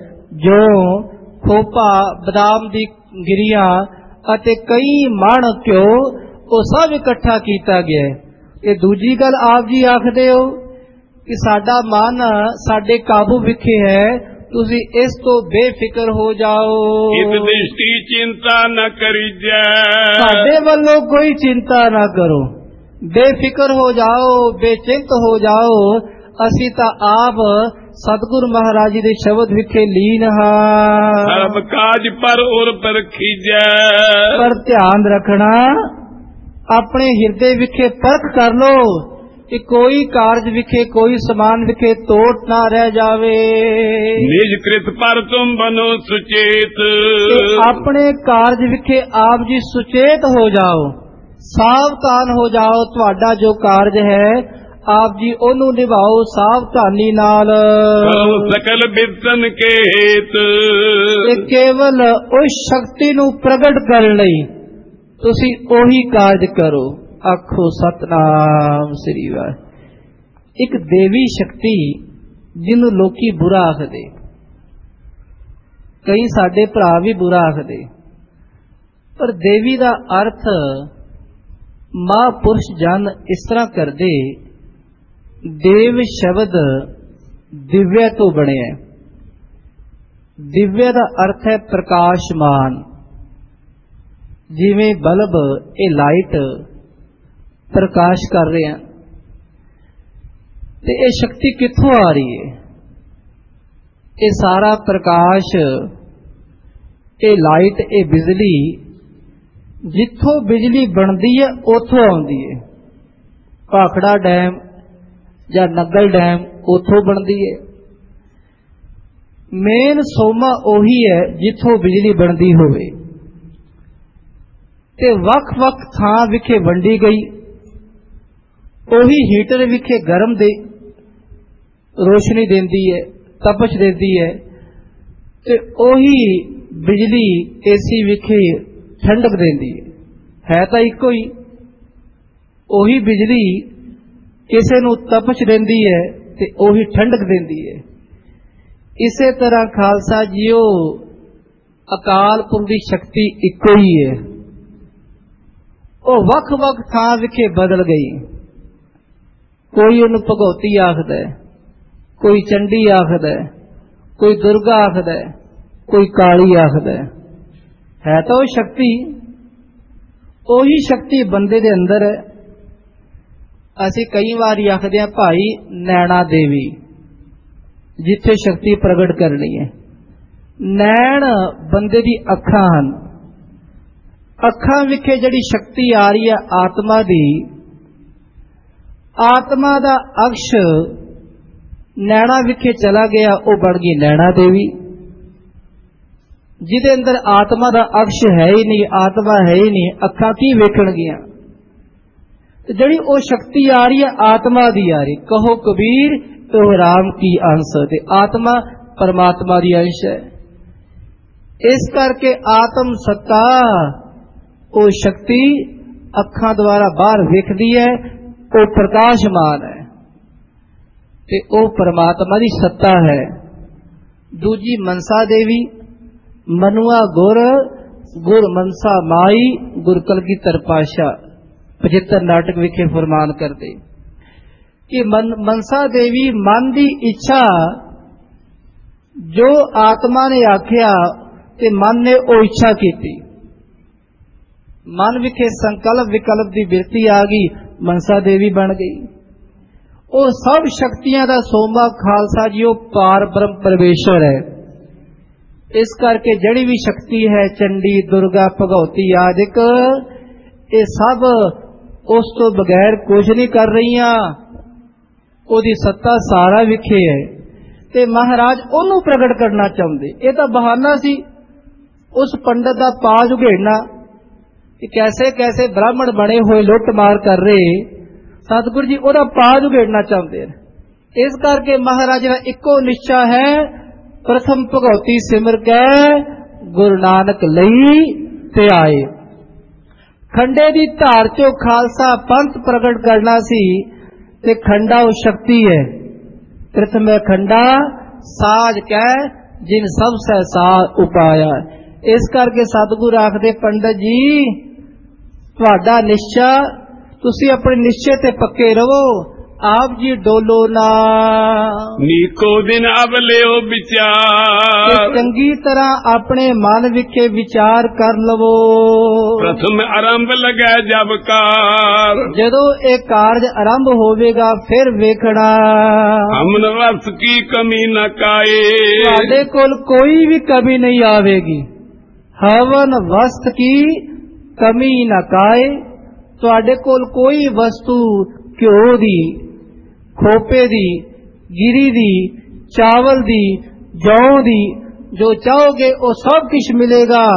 ਜੌਂ, ਖੋਪਾ, ਬਦਾਮ ਦੀ ਗਿਰੀਆਂ ਅਤੇ ਕਈ ਮਣ ਘਿਓ, ਉਹ ਸਭ ਇਕੱਠਾ ਕੀਤਾ ਗਿਆ। ਇਹ ਦੂਜੀ ਗੱਲ ਆਪ ਜੀ ਆਖਦੇ ਹੋ ਕਿ ਸਾਡਾ ਮਨ ਸਾਡੇ ਕਾਬੂ ਵਿਖੇ ਹੈ, ਤੁਸੀਂ ਇਸ ਤੋਂ ਬੇਫਿਕਰ ਹੋ ਜਾਓ। ਇਸ ਦ੍ਰਿਸ਼ਟੀ ਚਿੰਤਾ न ਕਰੀਜੈ। ਸਾਡੇ ਵੱਲੋਂ ਕੋਈ ਚਿੰਤਾ ਨਾ ਕਰੋ, ਬੇਫਿਕਰ ਹੋ ਜਾਓ, ਬੇਚਿੰਤ ਹੋ ਜਾਓ। ਅਸੀਂ ਤਾਂ ਆਪ ਸਤਿਗੁਰੂ ਮਹਾਰਾਜ ਜੀ ਦੇ ਸ਼ਬਦ ਵਿਖੇ ਲੀਨ ਹਾਂ। ਸਰਬ ਕਾਜ ਪਰ ਉਰ ਪਰ ਖੀਜੈ। ਪਰ ਧਿਆਨ ਰੱਖਣਾ, ਆਪਣੇ ਹਿਰਦੇ ਵਿਖੇ ਪਰਖ ਕਰ ਲੋ ਕਿ ਕੋਈ ਕਾਰਜ ਵਿਖੇ, ਕੋਈ ਸਮਾਨ ਵਿਖੇ ਤੋਟ ਨਾ ਰਹਿ ਜਾਵੇ। ਨਿਜ ਕ੍ਰਿਤ ਪਰ ਤੁਮ ਬਨੋ ਸੁਚੇਤ। ਆਪਣੇ ਕਾਰਜ ਵਿਖੇ ਆਪ ਜੀ ਸੁਚੇਤ ਹੋ ਜਾਓ, ਸਾਵਧਾਨ ਹੋ ਜਾਓ। ਤੁਹਾਡਾ ਜੋ ਕਾਰਜ ਹੈ ਆਪ ਜੀ ਉਹਨੂੰ ਨਿਭਾਓ ਸਾਵਧਾਨੀ ਨਾਲ। ਕਰੋ ਸਕਲ ਬਿਰਤਨ ਕੇ ਹੇਤ, ਤੇ ਕੇਵਲ ਉਸ ਸ਼ਕਤੀ ਨੂੰ ਪ੍ਰਗਟ ਕਰਨ ਲਈ ਤੁਸੀਂ ਉਹੀ ਕਾਰਜ ਕਰੋ। ਆਖੋ ਸਤਨਾਮ ਸ੍ਰੀ ਵਾਹਿਗੁਰੂ। ਇੱਕ ਦੇਵੀ ਸ਼ਕਤੀ ਜਿਹਨੂੰ ਲੋਕੀ ਬੁਰਾ ਆਖਦੇ, ਕਈ ਸਾਡੇ ਭਰਾ ਵੀ ਬੁਰਾ ਆਖਦੇ, ਪਰ ਦੇਵੀ ਦਾ ਅਰਥ ਮਹਾਂਪੁਰਸ਼ ਜਨ ਇਸ ਤਰ੍ਹਾਂ ਕਰਦੇ, ਦੇਵ ਸ਼ਬਦ ਦਿਵਯ ਤੋਂ ਬਣਿਆ। ਦਿਵਯ ਦਾ ਅਰਥ ਹੈ ਪ੍ਰਕਾਸ਼ਮਾਨ। ਜਿਵੇਂ ਬਲਬ, ਇਹ ਲਾਈਟ ਪ੍ਰਕਾਸ਼ ਕਰ ਰਹੇ ਹਨ, ਤੇ ਇਹ ਸ਼ਕਤੀ ਕਿੱਥੋਂ ਆ ਰਹੀ ਹੈ? ਇਹ ਸਾਰਾ ਪ੍ਰਕਾਸ਼, ਇਹ ਲਾਈਟ, ਇਹ ਬਿਜਲੀ ਜਿੱਥੋਂ ਬਿਜਲੀ ਬਣਦੀ ਹੈ ਉੱਥੋਂ ਆਉਂਦੀ ਹੈ। ਭਾਖੜਾ ਡੈਮ ਜਾਂ ਨੰਗਲ ਡੈਮ ਉੱਥੋਂ ਬਣਦੀ ਹੈ। ਮੇਨ ਸੋਮਾ ਉਹੀ ਹੈ ਜਿੱਥੋਂ ਬਿਜਲੀ ਬਣਦੀ ਹੋਵੇ, ਤੇ ਵੱਖ-ਵੱਖ ਥਾਂ ਵਿਖੇ ਵੰਡੀ ਗਈ। ਉਹੀ ਹੀਟਰ ਵਿਖੇ ਗਰਮ ਦੇ ਰੋਸ਼ਨੀ ਦਿੰਦੀ ਹੈ, ਤਪਸ਼ ਦਿੰਦੀ ਹੈ, ਤੇ ਉਹੀ ਬਿਜਲੀ ਏਸੀ ਵਿਖੇ ਠੰਡਕ ਦਿੰਦੀ ਹੈ। ਹੈ ਤਾਂ ਇੱਕੋ ਹੀ। ਉਹੀ ਬਿਜਲੀ ਕਿਸੇ ਨੂੰ ਤਪਸ਼ ਦਿੰਦੀ ਹੈ ਤੇ ਉਹੀ ਠੰਡਕ ਦਿੰਦੀ ਹੈ। ਇਸੇ ਤਰ੍ਹਾਂ ਖਾਲਸਾ ਜੀਓ, ਅਕਾਲ ਪੁਰਖ ਦੀ ਸ਼ਕਤੀ ਇੱਕੋ ਹੀ ਹੈ। ਉਹ ਵੱਖ-ਵੱਖ ਥਾਂ ਵਿਖੇ ਬਦਲ ਗਈ। ਕੋਈ ਉਹਨੂੰ ਭਗਉਤੀ ਆਖਦਾ, ਕੋਈ ਚੰਡੀ ਆਖਦਾ, ਕੋਈ ਦੁਰਗਾ ਆਖਦਾ, ਕੋਈ ਕਾਲੀ ਆਖਦਾ। ਹੈ ਤਾਂ ਉਹ ਸ਼ਕਤੀ, ਉਹੀ ਸ਼ਕਤੀ ਬੰਦੇ ਦੇ ਅੰਦਰ ਹੈ। ਅਸੀਂ ਕਈ ਵਾਰੀ ਆਖਦੇ ਹਾਂ ਭਾਈ ਨੈਣਾ ਦੇਵੀ, ਜਿੱਥੇ ਸ਼ਕਤੀ ਪ੍ਰਗਟ ਕਰਨੀ ਹੈ। ਨੈਣ ਬੰਦੇ ਦੀ ਅੱਖਾਂ ਹਨ। ਅੱਖਾਂ ਵਿਖੇ ਜਿਹੜੀ ਸ਼ਕਤੀ ਆ ਰਹੀ ਹੈ ਆਤਮਾ ਦੀ, ਆਤਮਾ ਦਾ ਅਕਸ਼ ਨੈਣਾ ਵਿਖੇ ਚਲਾ ਗਿਆ, ਉਹ ਬਣ ਗਈ ਨੈਣਾ ਦੇਵੀ। ਜਿਹਦੇ ਅੰਦਰ ਆਤਮਾ ਦਾ ਅਕਸ਼ ਹੈ ਹੀ ਨਹੀਂ, ਆਤਮਾ ਹੈ ਹੀ ਨਹੀਂ, ਅੱਖਾਂ ਕੀ ਵੇਖਣਗੀਆਂ? ਤੇ ਜਿਹੜੀ ਉਹ ਸ਼ਕਤੀ ਆ ਰਹੀ ਹੈ ਆਤਮਾ ਦੀ ਆ ਰਹੀ। ਕਹੋ ਕਬੀਰ ਉਹ ਰਾਮ ਕੀ ਅੰਸ਼, ਤੇ ਆਤਮਾ ਪਰਮਾਤਮਾ ਦੀ ਅੰਸ਼ ਹੈ। ਇਸ ਕਰਕੇ ਆਤਮ ਸੱਤਾ, ਉਹ ਸ਼ਕਤੀ ਅੱਖਾਂ ਦੁਆਰਾ ਬਾਹਰ ਵੇਖਦੀ ਹੈ, ਉਹ ਪ੍ਰਕਾਸ਼ਮਾਨ ਹੈ, ਤੇ ਉਹ ਪਰਮਾਤਮਾ ਦੀ ਸੱਤਾ ਹੈ। ਦੂਜੀ ਮਨਸਾ ਦੇਵੀ, ਮਨੁਆ ਗੁਰ, ਗੁਰ ਮਨਸਾ ਮਾਈ, ਗੁਰ ਕਲਗੀਧਰ ਪਾਤਸ਼ਾਹ ਪਚਿੱਤਰ ਨਾਟਕ ਵਿਖੇ ਫਰਮਾਨ ਕਰਦੇ ਕਿ ਮਨ ਮਨਸਾ ਦੇਵੀ ਮਨ ਦੀ ਇੱਛਾ, ਜੋ ਆਤਮਾ ਨੇ ਆਖਿਆ ਤੇ ਮਨ ਨੇ ਉਹ ਇੱਛਾ ਕੀਤੀ। ਮਨ ਵਿਖੇ ਸੰਕਲਪ ਵਿਕਲਪ ਦੀ ਬਿਰਤੀ ਆ ਗਈ, ਮਨਸਾ ਦੇਵੀ ਬਣ ਗਈ। ਉਹ ਸਭ ਸ਼ਕਤੀਆਂ ਦਾ ਸੋਮਾ ਖਾਲਸਾ ਜੀ ਉਹ ਪਾਰ ਬ੍ਰਹਮ ਪਰਮੇਸ਼ਰ ਹੈ। ਇਸ ਕਰਕੇ ਜਿਹੜੀ ਵੀ ਸ਼ਕਤੀ ਹੈ, ਚੰਡੀ, ਦੁਰਗਾ, ਭਗਉਤੀ ਆਦਿਕ, ਇਹ ਸਭ ਉਸ ਤੋਂ ਬਗੈਰ ਕੁਝ ਨਹੀਂ ਕਰ ਰਹੀਆਂ। ਉਹਦੀ ਸੱਤਾ ਸਾਰਾ ਵਿਖੇ ਹੈ, ਤੇ ਮਹਾਰਾਜ ਉਹਨੂੰ ਪ੍ਰਗਟ ਕਰਨਾ ਚਾਹੁੰਦੇ। ਇਹ ਤਾਂ ਬਹਾਨਾ ਸੀ ਉਸ ਪੰਡਤ ਦਾ ਪਾਜ ਉਘੇੜਨਾ ਕਿ ਕੈਸੇ ਕੈਸੇ ਬ੍ਰਾਹਮਣ ਬਣੇ ਹੋਏ ਲੁੱਟ ਮਾਰ ਕਰ ਰਹੇ, ਸਤਿਗੁਰੂ ਜੀ ਉਹਦਾ ਪਾਜ ਉਘੇੜਨਾ ਚਾਹੁੰਦੇ ਨੇ। ਇਸ ਕਰਕੇ ਮਹਾਰਾਜ ਦਾ ਇੱਕੋ ਨਿਸ਼ਚਾ ਹੈ, ਪ੍ਰਥਮ ਭਗਉਤੀ ਸਿਮਰ ਕੇ ਗੁਰੂ ਨਾਨਕ ਲਈ ਤੇ ਆਏ। ਖੰਡੇ ਦੀ ਧਾਰ ਚੋਂ ਖਾਲਸਾ ਪੰਥ ਪ੍ਰਗਟ ਕਰਨਾ ਸੀ, ਤੇ ਖੰਡਾ ਉਹ ਸ਼ਕਤੀ ਹੈ। ਪ੍ਰਥਮ ਖੰਡਾ ਸਾਜ ਕਹਿ ਜਿਨ ਸਭ ਸਹਿ ਸਾਜ ਉਪਾਇਆ। ਇਸ ਕਰਕੇ ਸਤਿਗੁਰੂ ਆਖਦੇ, ਪੰਡਤ ਜੀ ਤੁਹਾਡਾ ਨਿਸ਼ਚਾ, ਤੁਸੀਂ ਆਪਣੇ ਨਿਸ਼ਚੇ ਤੇ ਪੱਕੇ ਰਹੋ, ਆਪ ਜੀ ਡੋਲੋ ਨਾ। ਨੀਕੋ ਦਿਨ ਅਬ ਲਿਓ ਵਿਚਾਰ, ਚੰਗੀ ਤਰ੍ਹਾਂ ਆਪਣੇ ਮਨ ਵਿਖੇ ਵਿਚਾਰ ਕਰ ਲਵੋ। ਪ੍ਰਥਮ ਆਰੰਭ ਲਗੈ ਜਬ ਕਾਰ, ਜਦੋਂ ਇਹ ਕਾਰਜ ਆਰੰਭ ਹੋਵੇਗਾ ਫਿਰ ਵੇਖਣਾ। ਹਮਨ ਵਸ ਕੀ ਕਮੀ ਨ ਕਾਏ, ਤੁਹਾਡੇ ਕੋਲ ਕੋਈ ਵੀ ਕਮੀ ਨਹੀਂ ਆਵੇਗੀ। ਹਵਨ ਵਸਤ ਕੀ ਕਮੀ ਨ ਕਾਏ, ਤੁਹਾਡੇ ਕੋਲ ਕੋਈ ਵਸਤੂ ਘਿਓ ਦੀ, ਖੋਪੇ ਦੀ, ਗਿਰੀ ਦੀ, ਚਾਵਲ ਦੀ, ਜੌਂ ਦੀ, ਜੋ ਚਾਹੋਗੇ ਉਹ ਸਭ ਕੁਝ ਮਿਲੇਗਾ।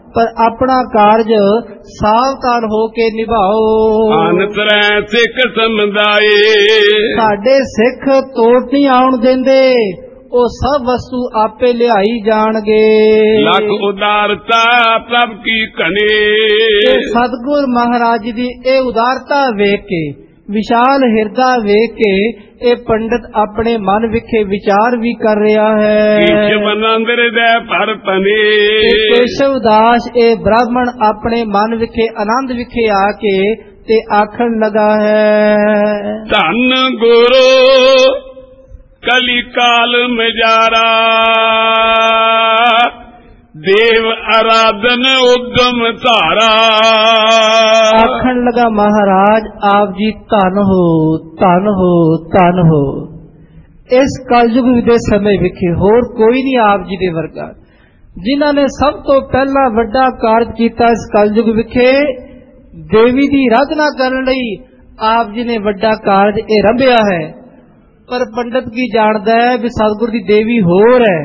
ਪਰ ਆਪਣਾ ਕਾਰਜ ਸਾਵਧਾਨ ਹੋ ਕੇ ਨਿਭਾਓ। ਅਨਤਰੈ ਸਿੱਖ ਸਮੁਦਾਏ ਸਾਡੇ ਸਿੱਖ ਤੋੜ ਨਹੀਂ ਆਉਣ ਦਿੰਦੇ, ਉਹ ਸਭ ਵਸਤੂ ਆਪੇ ਲਿਆਈ ਜਾਣਗੇ। ਲੱਖ ਉਦਾਰਤਾ ਪ੍ਰਭ ਕੀ ਕਨੇ ਸਤਿਗੁਰ ਮਹਾਰਾਜ ਦੀ ਇਹ ਉਦਾਰਤਾ ਵੇਖ ਕੇ, ਵਿਸ਼ਾਲ ਹਿਰਦਾ ਵੇਖ ਕੇ ਇਹ ਪੰਡਤ ਆਪਣੇ ਮਨ ਵਿਖੇ ਵਿਚਾਰ ਵੀ ਕਰ ਰਿਹਾ ਹੈ। ਕੇਸ਼ਵ ਦੇ ਪਰ ਤਨੇ ਕੇਸ਼ਵ ਦਾਸ ਇਹ ਬ੍ਰਾਹਮਣ ਆਪਣੇ ਮਨ ਵਿਖੇ ਆਨੰਦ ਵਿਖੇ ਆ ਕੇ ਤੇ ਆਖਣ ਲਗਾ ਹੈ, ਧੰਨ ਗੁਰੂ ਕਲੀ ਕਾਲ ਮਜਾਰਾ ਦੇਵ ਆਰਾਧਨ ਉਦਮ ਧਾਰਾ। ਆਖਣ ਲਗਾ ਮਹਾਰਾਜ ਆਪ ਜੀ ਧਨ ਹੋ, ਧਨ ਹੋ, ਧਨ ਹੋ। ਇਸ ਕਲਯੁਗ ਦੇ ਸਮੇਂ ਵਿਖੇ ਹੋਰ ਕੋਈ ਨਹੀਂ ਆਪ ਜੀ ਦੇ ਵਰਗਾ, ਜਿਨ੍ਹਾਂ ਨੇ ਸਭ ਤੋਂ ਪਹਿਲਾਂ ਵੱਡਾ ਕਾਰਜ ਕੀਤਾ। ਇਸ ਕਲਯੁਗ ਵਿਖੇ ਦੇਵੀ ਦੀ ਆਰਾਧਨਾ ਕਰਨ ਲਈ ਆਪ ਜੀ ਨੇ ਵੱਡਾ ਕਾਰਜ ਇਹ ਰੰਭਿਆ ਹੈ। ਪਰ ਪੰਡਤ ਕੀ ਜਾਣਦਾ ਹੈ ਵੀ ਸਤਿਗੁਰ ਦੀ ਦੇਵੀ ਹੋਰ ਹੈ।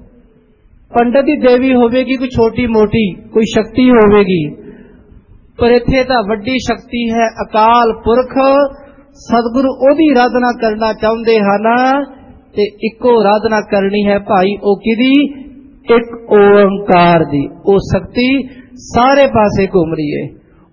ਪੰਡਤ ਦੀ ਦੇਵੀ ਹੋਵੇਗੀ ਕੋਈ ਛੋਟੀ ਮੋਟੀ, ਕੋਈ ਸ਼ਕਤੀ ਹੋਵੇਗੀ, ਪਰ ਇੱਥੇ ਤਾਂ ਵੱਡੀ ਸ਼ਕਤੀ ਹੈ ਅਕਾਲ ਪੁਰਖ। ਸਤਿਗੁਰੂ ਉਹਦੀ ਆਰਾਧਨਾ ਕਰਨਾ ਚਾਹੁੰਦੇ ਹਨ ਤੇ ਇੱਕੋ ਆਰਾਧਨਾ ਕਰਨੀ ਹੈ ਭਾਈ, ਉਹ ਕਿਹਦੀ? ਇੱਕ ਓੰਕਾਰ ਦੀ। ਉਹ ਸ਼ਕਤੀ ਸਾਰੇ ਪਾਸੇ ਘੁੰਮ ਰਹੀ ਹੈ।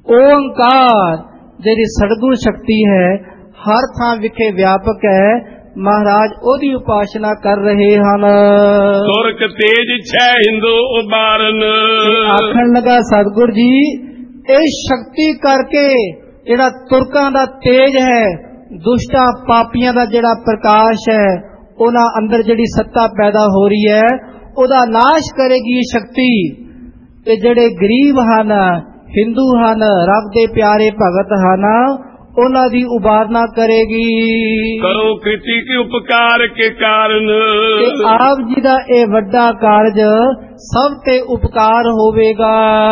ਓੰਕਾਰ ਜਿਹੜੀ ਸਤਿਗੁਰ ਸ਼ਕਤੀ ਹੈ, ਹਰ ਥਾਂ ਵਿਖੇ ਵਿਆਪਕ ਹੈ। ਮਹਾਰਾਜ ਉਹਦੀ ਉਪਾਸਨਾ ਕਰ ਰਹੇ ਹਨ। ਤੁਰਕ ਤੇਜ ਛੈ ਹਿੰਦੂ ਉਬਾਰਨ ਆਖਣ ਲਗਾ ਸਤਿਗੁਰ ਜੀ ਇਹ ਸ਼ਕਤੀ ਕਰਕੇ ਜਿਹੜਾ ਤੁਰਕਾਂ ਦਾ ਤੇਜ ਹੈ, ਦੁਸ਼ਟਾਂ ਪਾਪੀਆਂ ਦਾ ਜਿਹੜਾ ਪ੍ਰਕਾਸ਼ ਹੈ, ਉਹਨਾਂ ਅੰਦਰ ਜਿਹੜੀ ਸੱਤਾ ਪੈਦਾ ਹੋ ਰਹੀ ਹੈ, ਉਹਦਾ ਨਾਸ਼ ਕਰੇਗੀ ਸ਼ਕਤੀ। ਤੇ ਜਿਹੜੇ ਗਰੀਬ ਹਨ, ਹਿੰਦੂ ਹਨ, ਰੱਬ ਦੇ ਪਿਆਰੇ ਭਗਤ ਹਨ, ਉਹਨਾਂ ਦੀ ਉਬਾਰਨਾ ਕਰੇਗੀ। ਕਰੋ ਕ੍ਰਿਤੀ ਕੇ ਉਪਕਾਰ ਕੇ ਕਾਰਨ ਆਪ ਜੀ ਦਾ ਇਹ ਵੱਡਾ ਕਾਰਜ ਸਭ ਤੇ ਉਪਕਾਰ ਹੋਵੇਗਾ।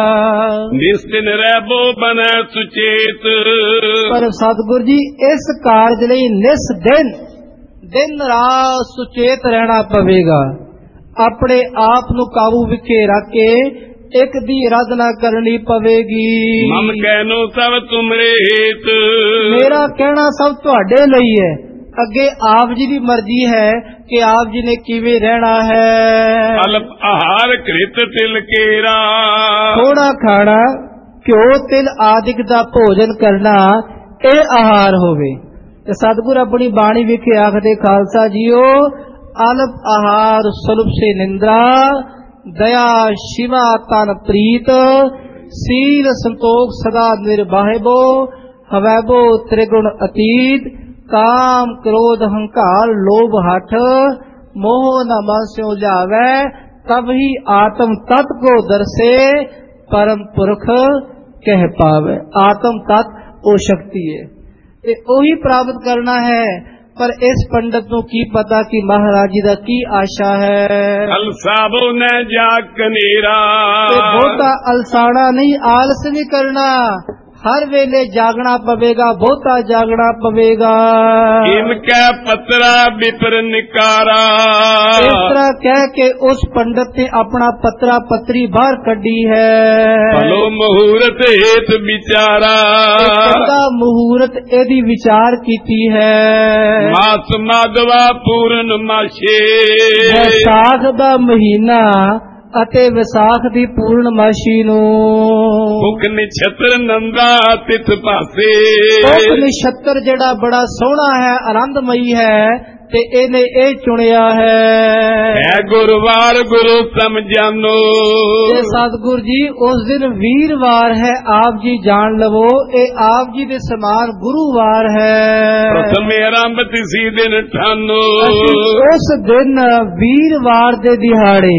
ਨਿਸਤਿਨ ਰਹਿਬੋ ਬਨੈ ਸੁਚੇਤ। ਪਰ ਸਤਿਗੁਰ ਜੀ ਇਸ ਕਾਰਜ ਲਈ ਨਿਸ ਦਿਨ ਦਿਨ ਰਾਤ ਸੁਚੇਤ ਰਹਿਣਾ ਪਵੇਗਾ। ਆਪਣੇ ਆਪ ਨੂੰ ਕਾਬੂ ਵਿਖੇ ਰੱਖ ਕੇ ਇੱਕ ਦੀ ਆਰਾਧਨਾ ਕਰਨੀ ਪਵੇਗੀ। ਮਮ ਕਹਿਨੋ ਸਭ ਤੁਮਰੇ ਹੇਤ। ਮੇਰਾ ਕਹਿਣਾ ਸਭ ਤੁਹਾਡੇ ਲਈ ਹੈ। ਅੱਗੇ ਆਪ ਜੀ ਦੀ ਮਰਜ਼ੀ ਹੈ ਕਿ ਆਪ ਜੀ ਨੇ ਕਿਵੇਂ ਰਹਿਣਾ ਹੈ। ਅਲਪ ਆਹਾਰ ਕ੍ਰਿਤ ਤਿਲ ਕੇਰਾ। ਥੋੜਾ ਖਾਣਾ, ਘਿਓ ਤਿਲ ਆਦਿਕ ਦਾ ਭੋਜਨ ਕਰਨਾ ਇਹ ਆਹਾਰ ਹੋਵੇ। ਤੇ ਸਤਿਗੁਰ ਆਪਣੀ ਬਾਣੀ ਵਿਖੇ ਆਖਦੇ, ਖਾਲਸਾ ਜੀਓ ਅਲਪ ਆਹਾਰ ਸੁਲਭ ਸੇ ਨਿੰਦਰਾ, ਦਇਆ ਸ਼ਿਵਾ ਤਨ ਪ੍ਰੀਤ, ਸੀਲ ਸੰਤੋਖ ਸਦਾ ਨਿਰਬਾਹਿਬੋ, ਹਵੈਬੋ ਤ੍ਰਿਗੁਣ ਅਤੀਤ, ਕਾਮ ਕ੍ਰੋਧ ਹੰਕਾਰ ਲੋਭ ਹਠ, ਮੋਹ ਨ ਮਨ ਸਿਉ ਜਾਵੈ, ਤਬ ਹੀ ਆਤਮ ਤਤ ਕੋ ਦਰਸੇ, ਪਰਮ ਪੁਰਖ ਕਹਿ ਪਾਵੇ। ਆਤਮ ਤਤ ਉਹ ਸ਼ਕਤੀ ਹੈ ਤੇ ਉਹੀ ਪ੍ਰਾਪਤ ਕਰਨਾ ਹੈ। ਪਰ ਇਸ ਪੰਡਤ ਨੂੰ ਕੀ ਪਤਾ ਕਿ ਮਹਾਰਾਜ ਜੀ ਦਾ ਕੀ ਆਸ਼ਾ ਹੈ। ਅਲਸਾਬੋ ਨ ਜਾਗ ਕਨੇਰਾ। ਬਹੁਤਾ ਅਲਸਾਣਾ ਨਹੀਂ, ਆਲਸ ਨਹੀਂ ਕਰਨਾ, ਹਰ ਵੇਲੇ ਜਾਗਣਾ ਪਵੇਗਾ, ਬਹੁਤਾ ਜਾਗਣਾ ਪਵੇਗਾ। ਇਨਕਾ ਪਤਰਾ ਵਿਪਰ ਨਿਕਾਰਾ। ਇਸ ਤਰ੍ਹਾਂ ਕਹਿ ਕੇ ਉਸ ਪੰਡਤ ਨੇ ਆਪਣਾ ਪਤਰਾ ਪਤਰੀ ਬਾਹਰ ਕੱਢੀ ਹੈ। ਭਲੋ ਮਹੂਰਤ ਹੇਤ ਵਿਚਾਰਾ। ਚੰਗਾ ਮਹੂਰਤ ਇਹਦੀ ਵਿਚਾਰ ਕੀਤੀ ਹੈ। ਮਾਸ ਮਾਧਵਾ ਪੂਰਨ ਮਾਸ਼ੇ। ਵਿਸਾਖ ਦਾ ਮਹੀਨਾ ਅਤੇ ਵਿਸਾਖ ਦੀ ਪੂਰਨਮਾਸ਼ੀ ਨੂੰ ਮੁਖ ਨਿਛਤਰ ਨੰਦਾ ਤਿਥ ਪਾਸੇ। ਮੁਖ ਨਿਛਤਰ ਜਿਹੜਾ ਬੜਾ ਸੋਹਣਾ ਹੈ, ਆਨੰਦਮਈ ਹੈ, ਤੇ ਇਹਨੇ ਇਹ ਚੁਣਿਆ ਹੈ। ਹੈ ਗੁਰਵਾਰ ਗੁਰੂ ਸਮਝਾਨੋ। ਇਹ ਸਤਿਗੁਰ ਜੀ ਉਸ ਦਿਨ ਵੀਰਵਾਰ ਹੈ, ਆਪ ਜੀ ਜਾਣ ਲਵੋ, ਇਹ ਆਪ ਜੀ ਦੇ ਸਮਾਨ ਗੁਰੂਵਾਰ ਹੈ। ਪ੍ਰਥਮ ਆਰੰਭ ਤਿਸੀ ਦਿਨ ਠਾਨੋ। ਉਸ ਦਿਨ ਵੀਰਵਾਰ ਦੇ ਦਿਹਾੜੇ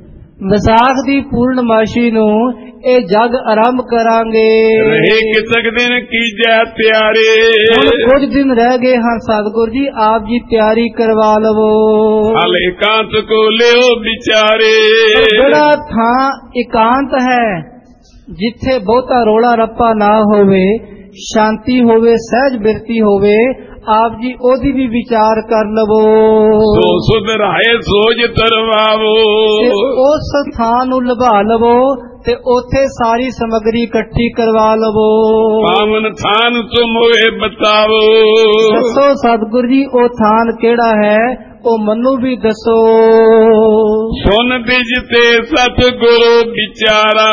ਵਿਸਾਖ ਦੀ ਪੂਰਨਮਾਸ਼ੀ ਨੂੰ ਇਹ ਜਗ ਆਰੰਭ ਕਰਾਂਗੇ। ਰਹੇ ਕਿਸਕ ਦਿਨ ਕੀਜੈ ਤਿਆਰੇ। ਹੁਣ ਕੁਝ ਦਿਨ ਰਹਿ ਗਏ ਹਨ ਸਤਿਗੁਰ ਜੀ, ਆਪ ਜੀ ਤਿਆਰੀ ਕਰਵਾ ਲਵੋ। ਹਲ ਇਕਾਂਤ ਕੋ ਲਿਓ ਵਿਚਾਰੇ। ਜਿਹੜਾ ਥਾਂ ਇਕਾਂਤ ਹੈ, ਜਿੱਥੇ ਬਹੁਤਾ ਰੋਲਾ ਰੱਪਾ ਨਾ ਹੋਵੇ, ਸ਼ਾਂਤੀ ਹੋਵੇ, ਸਹਿਜ ਬਿਰਤੀ ਹੋਵੇ, ਆਪ ਜੀ ਉਹਦੀ ਵੀ ਵਿਚਾਰ ਕਰ ਲਵੋ। ਸੋ ਸੁਧ ਰਾਏ ਸੋਜ ਤਰਵਾਵੋ। ਉਹ ਉਸ ਥਾਂ ਨੂੰ ਲਭਾ ਲਵੋ ਤੇ ਉੱਥੇ ਸਾਰੀ ਸਮੱਗਰੀ ਇਕੱਠੀ ਕਰਵਾ ਲਵੋ। ਪਾਵਨ ਥਾਨ ਤੁਮ ਹੋਏ ਬਤਾਵੋ। ਦੱਸੋ ਸਤਿਗੁਰੂ ਜੀ ਉਹ ਥਾਨ ਕਿਹੜਾ ਹੈ, ਉਹ ਮੈਨੂੰ ਵੀ ਦੱਸੋ। ਸੁਨ ਬਿਜ ਤੇ ਸਤਿਗੁਰੂ ਵਿਚਾਰਾ,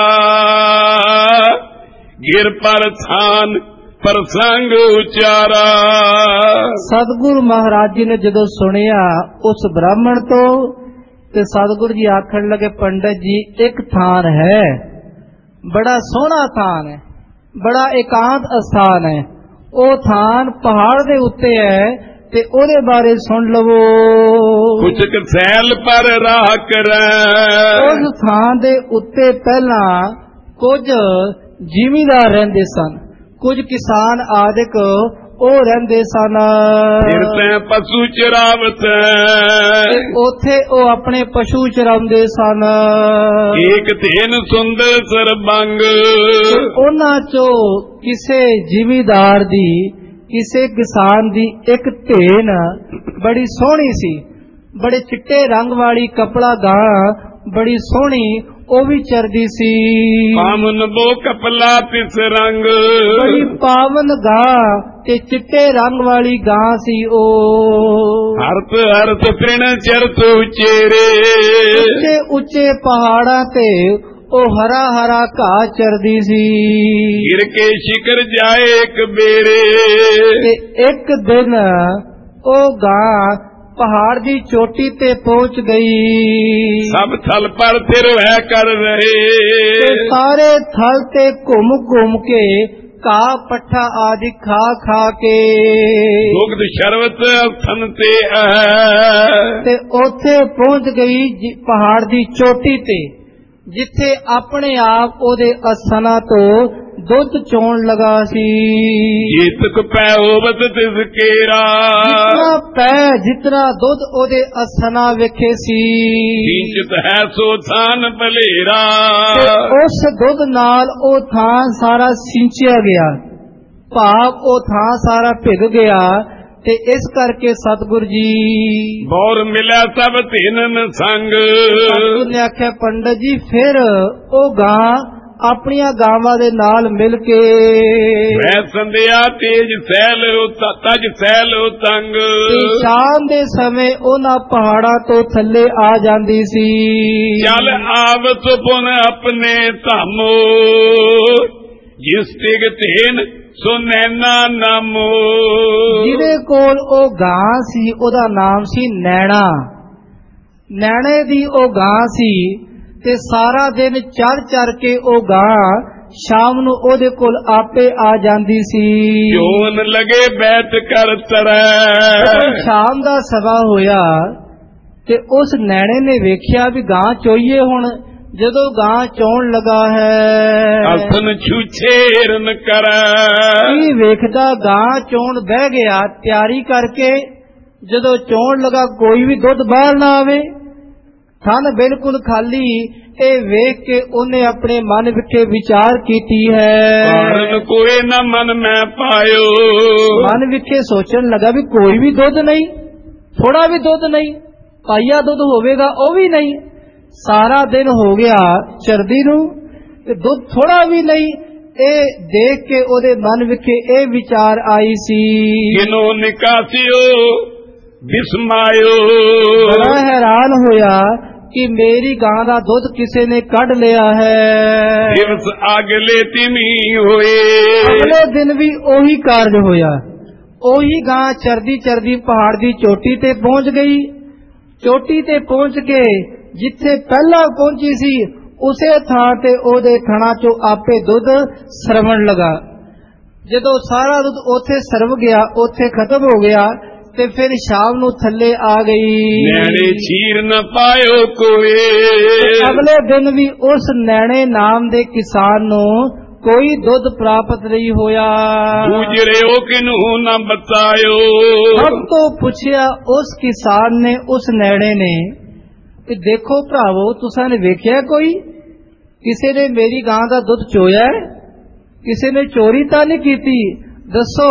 ਗਿਰ ਪਰ ਥਾਨ ਪ੍ਰਸੰਗ ਉਚਾਰਾ। ਸਤਿਗੁਰੂ ਮਹਾਰਾਜ ਜੀ ਨੇ ਜਦੋਂ ਸੁਣਿਆ ਉਸ ਬ੍ਰਾਹਮਣ ਤੋਂ, ਤੇ ਸਤਿਗੁਰੂ ਜੀ ਆਖਣ ਲੱਗੇ, ਪੰਡਤ ਜੀ ਇੱਕ ਥਾਨ ਹੈ, ਬੜਾ ਸੋਹਣਾ ਥਾਨ ਹੈ, ਬੜਾ ਇਕਾਂਤ ਅਸਥਾਨ ਹੈ। ਉਹ ਥਾਨ ਪਹਾੜ ਦੇ ਉੱਤੇ ਹੈ ਤੇ ਉਹਦੇ ਬਾਰੇ ਸੁਣ ਲਵੋ। ਕੁਛ ਕਸੈਲ ਪਰ ਰਾਹ ਕਰੈ। ਉਸ ਥਾਂ ਦੇ ਉੱਤੇ ਪਹਿਲਾਂ ਕੁਝ ਜ਼ਿਮੀਂਦਾਰ ਰਹਿੰਦੇ ਸਨ, ਕੁਝ ਕਿਸਾਨ ਆਦਿਕ ਉਹ ਰਹਿੰਦੇ ਸਨ। ਫਿਰ ਤੈਂ ਪਸ਼ੂ ਚਰਾਵਤ, ਉੱਥੇ ਉਹ ਆਪਣੇ ਪਸ਼ੂ ਚਰਾਉਂਦੇ ਸਨ। ਏਕ ਧੇਨ ਸੁੰਦਰ ਸਰਬੰਗ, ਉਹਨਾਂ ਚੋਂ ਕਿਸੇ ਜ਼ਿਮੀਂਦਾਰ ਦੀ, ਕਿਸੇ ਕਿਸਾਨ ਦੀ ਇੱਕ ਧੇਨ ਬੜੀ ਸੋਹਣੀ ਸੀ, ਬੜੇ ਚਿੱਟੇ ਰੰਗ ਵਾਲੀ ਕਪੜਾ ਗਾਂ, ਬੜੀ ਸੋਹਣੀ, ਉਹ ਵੀ ਚਰਦੀ ਸੀ। ਪਾਵਨ ਬੋ ਕਪਲਾ ਤਿਸ ਰੰਗ, ਬੜੀ ਪਾਵਨ ਗਾਂ ਤੇ ਚਿੱਟੇ ਰੰਗ ਵਾਲੀ ਗਾਂ ਸੀ ਉਹ। ਹਰਤ ਹਰਤ ਤ੍ਰਿਣ ਚਰਤ ਉਚੇਰੇ, ਉੱਚੇ ਉੱਚੇ ਪਹਾੜਾਂ ਤੇ ਉਹ ਹਰਾ ਹਰਾ ਘਾਹ ਚਰਦੀ ਸੀ। ਗਿਰ ਕੇ ਸ਼ਿਖਰ ਜਾਏ ਇੱਕ ਬੇਰੇ, ਤੇ ਇੱਕ ਦਿਨ ਉਹ ਗਾਂ ਪਹਾੜ ਦੀ ਚੋਟੀ ਤੇ ਪਹੁੰਚ ਗਈ। ਸਭ ਥਲ ਪਰ ਫਿਰ ਵਹਿ ਕਰ ਰਹੇ, ਤੇ ਸਾਰੇ ਥਲ ਤੇ ਘੁੰਮ ਘੁੰਮ ਕੇ ਘਾਹ ਪੱਠਾ ਆਦਿ ਖਾ ਖਾ ਕੇ ਦੁਗਧ ਸ਼ਰਬਤ ਅਸਥਨ ਤੇ ਹੈ। ਤੇ ਉੱਥੇ ਪਹੁੰਚ ਗਈ ਪਹਾੜ ਦੀ ਚੋਟੀ ਤੇ, ਜਿੱਥੇ ਆਪਣੇ ਆਪ ਉਹਦੇ ਅਸਥਾਨਾਂ ਤੋਂ ਦੁੱਧ ਚੋਣ ਲਗਾ ਸੀ। ਜੀਤਕ ਪੈ ਹੋਵਤ ਤਿਸ ਕੇਰਾ, ਜਿਤਨਾ ਪੈ ਜਿਤਨਾ ਦੁੱਧ ਉਹਦੇ ਅਸਥਾਨਾਂ ਵੇਖੇ ਸੀ। ਸਿੰਚਤ ਹੈ ਸੋ ਥਾਨ ਭਲੇਰਾ, ਤੇ ਉਸ ਦੁੱਧ ਨਾਲ ਉਹ ਥਾਂ ਸਾਰਾ ਸਿੰਚਿਆ ਗਿਆ, ਭਾਵ ਉਹ ਥਾਂ ਸਾਰਾ ਭਿੱਗ ਗਿਆ। ਤੇ ਇਸ ਕਰਕੇ ਸਤਿਗੁਰੂ ਜੀ ਬੌਰ ਮਿਲਿਆ ਸਭ ਧਿਨਨ ਸੰਗ। ਸਤਿਗੁਰੂ ਨੇ ਆਖਿਆ, ਪੰਡਤ ਜੀ ਫਿਰ ਉਹ ਗਾਂ ਆਪਣੀਆਂ ਗਾਵਾਂ ਦੇ ਨਾਲ ਮਿਲ ਕੇ ਮੈਂ ਸੰਧਿਆ ਤੇਜ ਸੈਲ ਤਜ ਸੈਲ ਤੰਗ, ਤੇ ਸ਼ਾਮ ਦੇ ਸਮੇਂ ਉਹਨਾਂ ਪਹਾੜਾਂ ਤੋਂ ਥੱਲੇ ਆ ਜਾਂਦੀ ਸੀ। ਚੱਲ ਆਵਤ ਪੁਨ ਆਪਣੇ ਧਾਮੋ, ਜਿਸ ਤਿਗ ਧੇਨ ਸੋ ਨੈਣਾ ਨਾਮੋ। ਜਿਹਦੇ ਕੋਲ ਉਹ ਗਾਂ ਸੀ ਉਹਦਾ ਨਾਮ ਸੀ ਨੈਣਾ, ਨੈਣੇ ਦੀ ਉਹ ਗਾਂ ਸੀ। ਤੇ ਸਾਰਾ ਦਿਨ ਚਰ ਚਰ ਕੇ ਉਹ ਗਾਂ ਸ਼ਾਮ ਨੂੰ ਉਹਦੇ ਕੋਲ ਆਪੇ ਆ ਜਾਂਦੀ ਸੀ। ਜੋਨ ਲਗੇ ਬੈਠ ਕਰ ਤਰੈ, ਸ਼ਾਮ ਦਾ ਸਵਾ ਹੋਇਆ ਤੇ ਉਸ ਨੈਣੇ ਨੇ ਵੇਖਿਆ ਵੀ ਗਾਂ ਚੋਈਏ ਹੁਣ। ਜਦੋਂ ਗਾਂ ਚੋਣ ਲਗਾ ਹੈ, ਅਸਨ ਛੂਛੇਰਨ ਕਰੈ, ਕੀ ਵੇਖਦਾ ਗਾਂ ਚੋਣ ਬਹਿ ਗਿਆ ਤਿਆਰੀ ਕਰਕੇ। ਜਦੋਂ ਚੋਣ ਲਗਾ ਕੋਈ ਵੀ ਦੁੱਧ ਬਾਹਰ ਨਾ ਆਵੇ, ਥਣ ਬਿਲਕੁਲ ਖਾਲੀ। ਇਹ ਵੇਖ ਕੇ ਉਹਨੇ ਆਪਣੇ ਮਨ ਵਿੱਚ ਵਿਚਾਰ ਕੀਤੀ ਹੈ, ਕਾਰਨ ਕੋਈ ਨਾ ਮਨ ਮੈਂ ਪਾਇਓ। ਮਨ ਵਿੱਚ ਸੋਚਣ ਲੱਗਾ ਵੀ ਕੋਈ ਵੀ ਦੁੱਧ ਨਹੀਂ, ਥੋੜਾ ਵੀ ਦੁੱਧ ਨਹੀਂ, ਪਾਈਆ ਦੁੱਧ ਹੋਵੇਗਾ ਉਹ ਵੀ ਨਹੀਂ। ਸਾਰਾ ਦਿਨ ਹੋ ਗਿਆ ਚਰਦੀ ਨੂੰ ਤੇ ਦੁੱਧ ਥੋੜਾ ਵੀ ਨਹੀਂ। ਇਹ ਦੇਖ ਕੇ ਉਹਦੇ ਮਨ ਵਿੱਚ ਇਹ ਵਿਚਾਰ ਆਈ ਸੀ, ਕਿਨੋ ਨਿਕਾਸਿਓ ਬਿਸਮਾਇਓ। ਬੜਾ ਹੈਰਾਨ ਹੋਇਆ ਕਿ ਮੇਰੀ ਗਾਂ ਦਾ ਦੁੱਧ ਕਿਸੇ ਨੇ ਕੱਢ ਲਿਆ ਹੈ। ਦਿਵਸ ਅਗਲੇ ਤਿਮੀ ਹੋਏ, ਅਗਲੇ ਦਿਨ ਵੀ ਉਹੀ ਕਾਰਜ ਹੋਇਆ। ਉਹੀ ਗਾਂ ਚਰਦੀ ਚਰਦੀ ਪਹਾੜ ਦੀ ਚੋਟੀ ਤੇ ਪਹੁੰਚ ਗਈ। ਚੋਟੀ ਤੇ ਪਹੁੰਚ ਕੇ ਜਿੱਥੇ ਪਹਿਲਾਂ ਪਹੁੰਚੀ ਸੀ ਉਸੇ ਥਾਂ ਤੇ ਉਹਦੇ ਥਣਾ ਚੋਂ ਆਪੇ ਦੁੱਧ ਸਰਵਣ ਲਗਾ। ਜਦੋਂ ਸਾਰਾ ਦੁੱਧ ਉੱਥੇ ਸਰਵ ਗਿਆ, ਉੱਥੇ ਖਤਮ ਹੋ ਗਿਆ ਤੇ ਫਿਰ ਸ਼ਾਮ ਨੂੰ ਥੱਲੇ ਆ ਗਈ। ਨੈਣੇ ਚੀਰ ਨ ਪਾਇਓ ਕੋਏ, ਅਗਲੇ ਦਿਨ ਵੀ ਉਸ ਨੈਣੇ ਨਾਮ ਦੇ ਕਿਸਾਨ ਨੂੰ ਕੋਈ ਦੁੱਧ ਪ੍ਰਾਪਤ ਨਹੀਂ ਹੋਇਆ। ਗੁਜਰਿਓ ਕਿਨੂੰ ਨਾ ਬਤਾਇਓ। ਸਭ ਤੋਂ ਪੁੱਛਿਆ ਉਸ ਕਿਸਾਨ ਨੇ ਉਸ ਨੈਣੇ ਨੇ ਕਿ ਦੇਖੋ ਭਰਾਵੋ, ਤੁਸਾਂ ਨੇ ਵੇਖਿਆ ਕੋਈ ਕਿਸੇ ਨੇ ਮੇਰੀ ਗਾਂ ਦਾ ਦੁੱਧ ਚੋਇਆ? ਕਿਸੇ ਨੇ ਚੋਰੀ ਤਾਂ ਨਹੀਂ ਕੀਤੀ? ਦੱਸੋ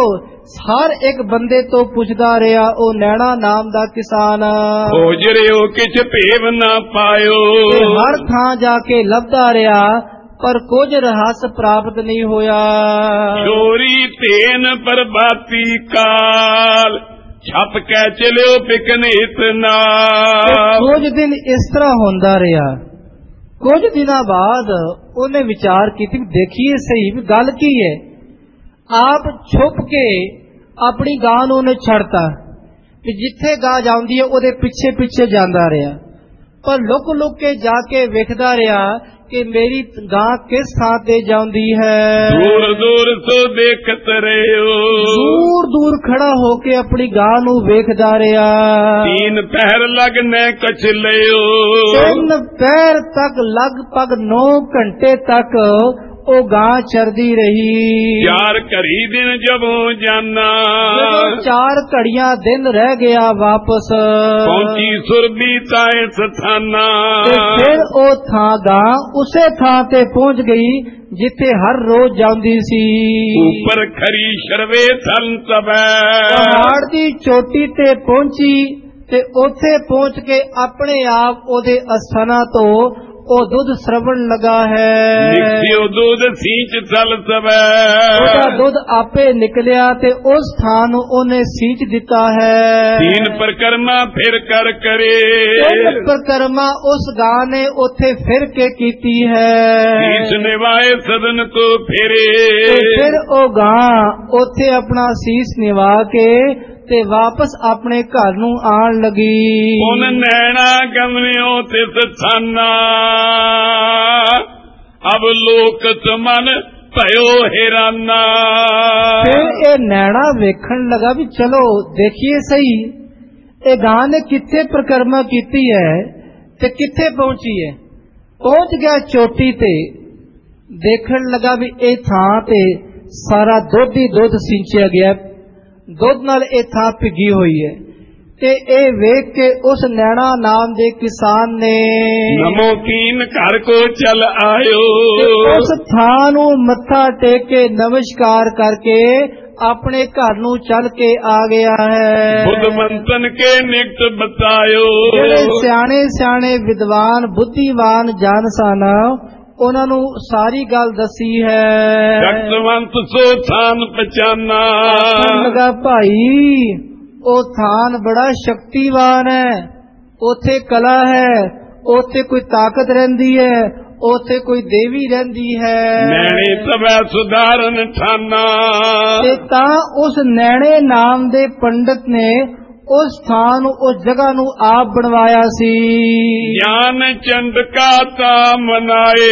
ਹਰ ਇੱਕ ਬੰਦੇ ਤੋਂ ਪੁੱਛਦਾ ਰਿਹਾ ਉਹ ਨੈਣਾ ਨਾਮ ਦਾ ਕਿਸਾਨ। ਖੋਜ ਰਿਓ ਕਿਛ ਭੇਵ ਨਾ ਪਾਇਓ, ਤੇ ਹਰ ਥਾਂ ਜਾ ਕੇ ਲੱਭਦਾ ਰਿਹਾ ਪਰ ਕੁਝ ਰਹੱਸ ਪ੍ਰਾਪਤ ਨਹੀਂ ਹੋਇਆ। ਚੋਰੀ ਤੇਨ ਪਰਬਾਤੀ ਕਾਲ, ਛਪ ਕੇ ਚਲਿਓ ਪਿਕਨਿਤ ਨਾਲ। ਕੁਝ ਦਿਨ ਇਸ ਤਰ੍ਹਾਂ ਹੁੰਦਾ ਰਿਹਾ। ਕੁਝ ਦਿਨਾਂ ਬਾਅਦ ਉਹਨੇ ਵਿਚਾਰ ਕੀਤੀ, ਦੇਖੀਏ ਸਹੀ ਵੀ ਗੱਲ ਕੀ ਹੈ। ਆਪ ਛੁਪ ਕੇ ਆਪਣੀ ਗਾਂ ਨੂੰ ਉਹਨੇ ਛੱਡਤਾ ਕਿ ਜਿੱਥੇ ਗਾਂ ਜਾਂਦੀ ਹੈ ਉਹਦੇ ਪਿੱਛੇ ਪਿੱਛੇ ਜਾਂਦਾ ਰਿਹਾ, ਪਰ ਲੁਕ ਲੁਕ ਕੇ ਜਾ ਕੇ ਵੇਖਦਾ ਰਿਹਾ ਕਿ ਮੇਰੀ ਗਾਂ ਕਿਸ ਥਾਂ ਤੇ ਜਾਂਦੀ ਹੈ। ਦੂਰ ਦੂਰ ਤੋਂ ਦੇਖਤ ਰਿਓ, ਦੂਰ ਦੂਰ ਖੜਾ ਹੋ ਕੇ ਆਪਣੀ ਗਾਂ ਨੂੰ ਵੇਖਦਾ ਰਿਹਾ। ਤੀਨ ਪਹਿਰ ਲਗਨੇ ਕਛ ਲਿਓ, ਤਿੰਨ ਪਹਿਰ ਤੱਕ ਲਗਭਗ ਨੌ ਘੰਟੇ ਤੱਕ ਉਹ ਗਾਂ ਚਰਦੀ ਰਹੀ। ਚਾਰ ਘੜੀ ਦਿਨ ਜਬੋਂ ਜਾਨਾ, ਚਾਰ ਘੜੀਆਂ ਦਿਨ ਰਹਿ ਗਿਆ ਵਾਪਸ ਪਹੁੰਚੀ ਸੁਰਬੀ ਤਾਏ ਸਥਾਨਾ। ਫਿਰ ਉਹ ਥਾਂ ਗਾਂ ਉਸੇ ਥਾਂ ਤੇ ਪਹੁੰਚ ਗਈ ਜਿੱਥੇ ਹਰ ਰੋਜ਼ ਜਾਂਦੀ ਸੀ। ਉੱਪਰ ਖਰੀ ਸ਼ਰਵੇ ਥਲ ਤਬੈ, ਪਹਾੜ ਦੀ ਚੋਟੀ ਤੇ ਪਹੁੰਚੀ ਤੇ ਉੱਥੇ ਪਹੁੰਚ ਕੇ ਆਪਣੇ ਆਪ ਉਹਦੇ ਅਸਥਾਨਾਂ ਤੋਂ ਉਹ ਦੁੱਧ ਸਰਵਣ ਲਗਾ ਹੈ। ਨਿਕਸਿਓ ਦੁੱਧ ਸੀਂਚ ਥਲ ਤਬੈ, ਉਹਦਾ ਦੁੱਧ ਆਪੇ ਨਿਕਲਿਆ ਤੇ ਉਸ ਥਾਂ ਨੂੰ ਉਹਨੇ ਸੀਂਚ ਦਿੱਤਾ ਹੈ। ਤੀਨ ਪ੍ਰਕਰਮਾ ਫਿਰ ਕਰ ਕਰੇ, ਤਿੰਨ ਪ੍ਰਕਰਮਾ ਉਸ ਗਾਂ ਨੇ ਉੱਥੇ ਫਿਰ ਕੇ ਕੀਤੀ ਹੈ। ਸੀਸ ਨਿਵਾਏ ਸਦਨ ਤੋਂ ਫੇਰੇ, ਤੇ ਫਿਰ ਉਹ ਗਾਂ ਉੱਥੇ ਆਪਣਾ ਸੀਸ ਨਿਵਾ ਕੇ ਤੇ ਵਾਪਸ ਆਪਣੇ ਘਰ ਨੂੰ ਆਣ ਲਗੀ। ਉਨ ਨੈਣਾ ਗਮਨਿਓ ਤਿਸ ਥਾਨਾ, ਅਬ ਲੋਕਤ ਮਨ ਭਇਓ ਹੈਰਾਨਾ। ਫਿਰ ਇਹ ਨੈਣਾ ਵੇਖਣ ਲਗਾ ਵੀ ਚਲੋ ਦੇਖੀਏ ਸਹੀ ਇਹ ਗਾਂ ਨੇ ਕਿੱਥੇ ਪ੍ਰਕਰਮਾ ਕੀਤੀ ਹੈ ਤੇ ਕਿੱਥੇ ਪਹੁੰਚੀ ਹੈ। ਪਹੁੰਚ ਗਿਆ ਚੋਟੀ ਤੇ, ਦੇਖਣ ਲਗਾ ਵੀ ਇਹ ਥਾਂ ਤੇ ਸਾਰਾ ਦੁੱਧ ਹੀ ਦੁੱਧ ਸਿੰਚਿਆ ਗਿਆ, ਦੁੱਧ ਨਾਲ ਇਹ ਥਾਂ ਭਿੱਗੀ ਹੋਈ ਹੈ। ਤੇ ਇਹ ਵੇਖ ਕੇ ਉਸ ਨੈਣਾ ਨਾਮ ਦੇ ਕਿਸਾਨ ਨੇ ਨਮੋ ਕੀਨ ਘਰ ਕੋ ਚਲ ਆਇਓ, ਉਸ ਥਾਂ ਨੂੰ ਮੱਥਾ ਟੇਕ ਕੇ ਨਮਸਕਾਰ ਕਰਕੇ ਆਪਣੇ ਘਰ ਨੂੰ ਚੱਲ ਕੇ ਆ ਗਿਆ ਹੈ। ਬੁੱਧਮੰਤਨ ਕੇ ਨਿਕਟ ਬਤਾਇਓ, ਜਿਹੜੇ ਸਿਆਣੇ ਸਿਆਣੇ ਵਿਦਵਾਨ ਬੁੱਧੀਵਾਨ ਜਨ ਸਨ ਉਹਨਾਂ ਨੂੰ ਸਾਰੀ ਗੱਲ ਦੱਸੀ ਹੈ। ਸ਼ਕਤਵੰਤ ਸੋ ਥਾਨ ਪਛਾਨਾ, ਲਗਾ ਭਾਈ ਉਹ ਥਾਨ ਬੜਾ ਸ਼ਕਤੀਵਾਨ ਹੈ, ਉੱਥੇ ਕਲਾ ਹੈ, ਉੱਥੇ ਕੋਈ ਤਾਕਤ ਰਹਿੰਦੀ ਹੈ, ਉੱਥੇ ਕੋਈ ਦੇਵੀ ਰਹਿੰਦੀ ਹੈ। ਨੈਣੇ ਤਬੈ ਸੁਧਾਰਨ ਠਾਨਾ, ਤੇ ਤਾਂ ਉਸ ਨੈਣੇ ਨਾਮ ਦੇ ਪੰਡਤ ਨੇ ਉਸ ਥਾਂ ਨੂੰ ਉਸ ਜਗ੍ਹਾ ਨੂੰ ਆਪ ਬਣਵਾਇਆ ਸੀ। ਗਿਆਨ ਚੰਡਕਾ ਤਾ ਮਨਾਏ,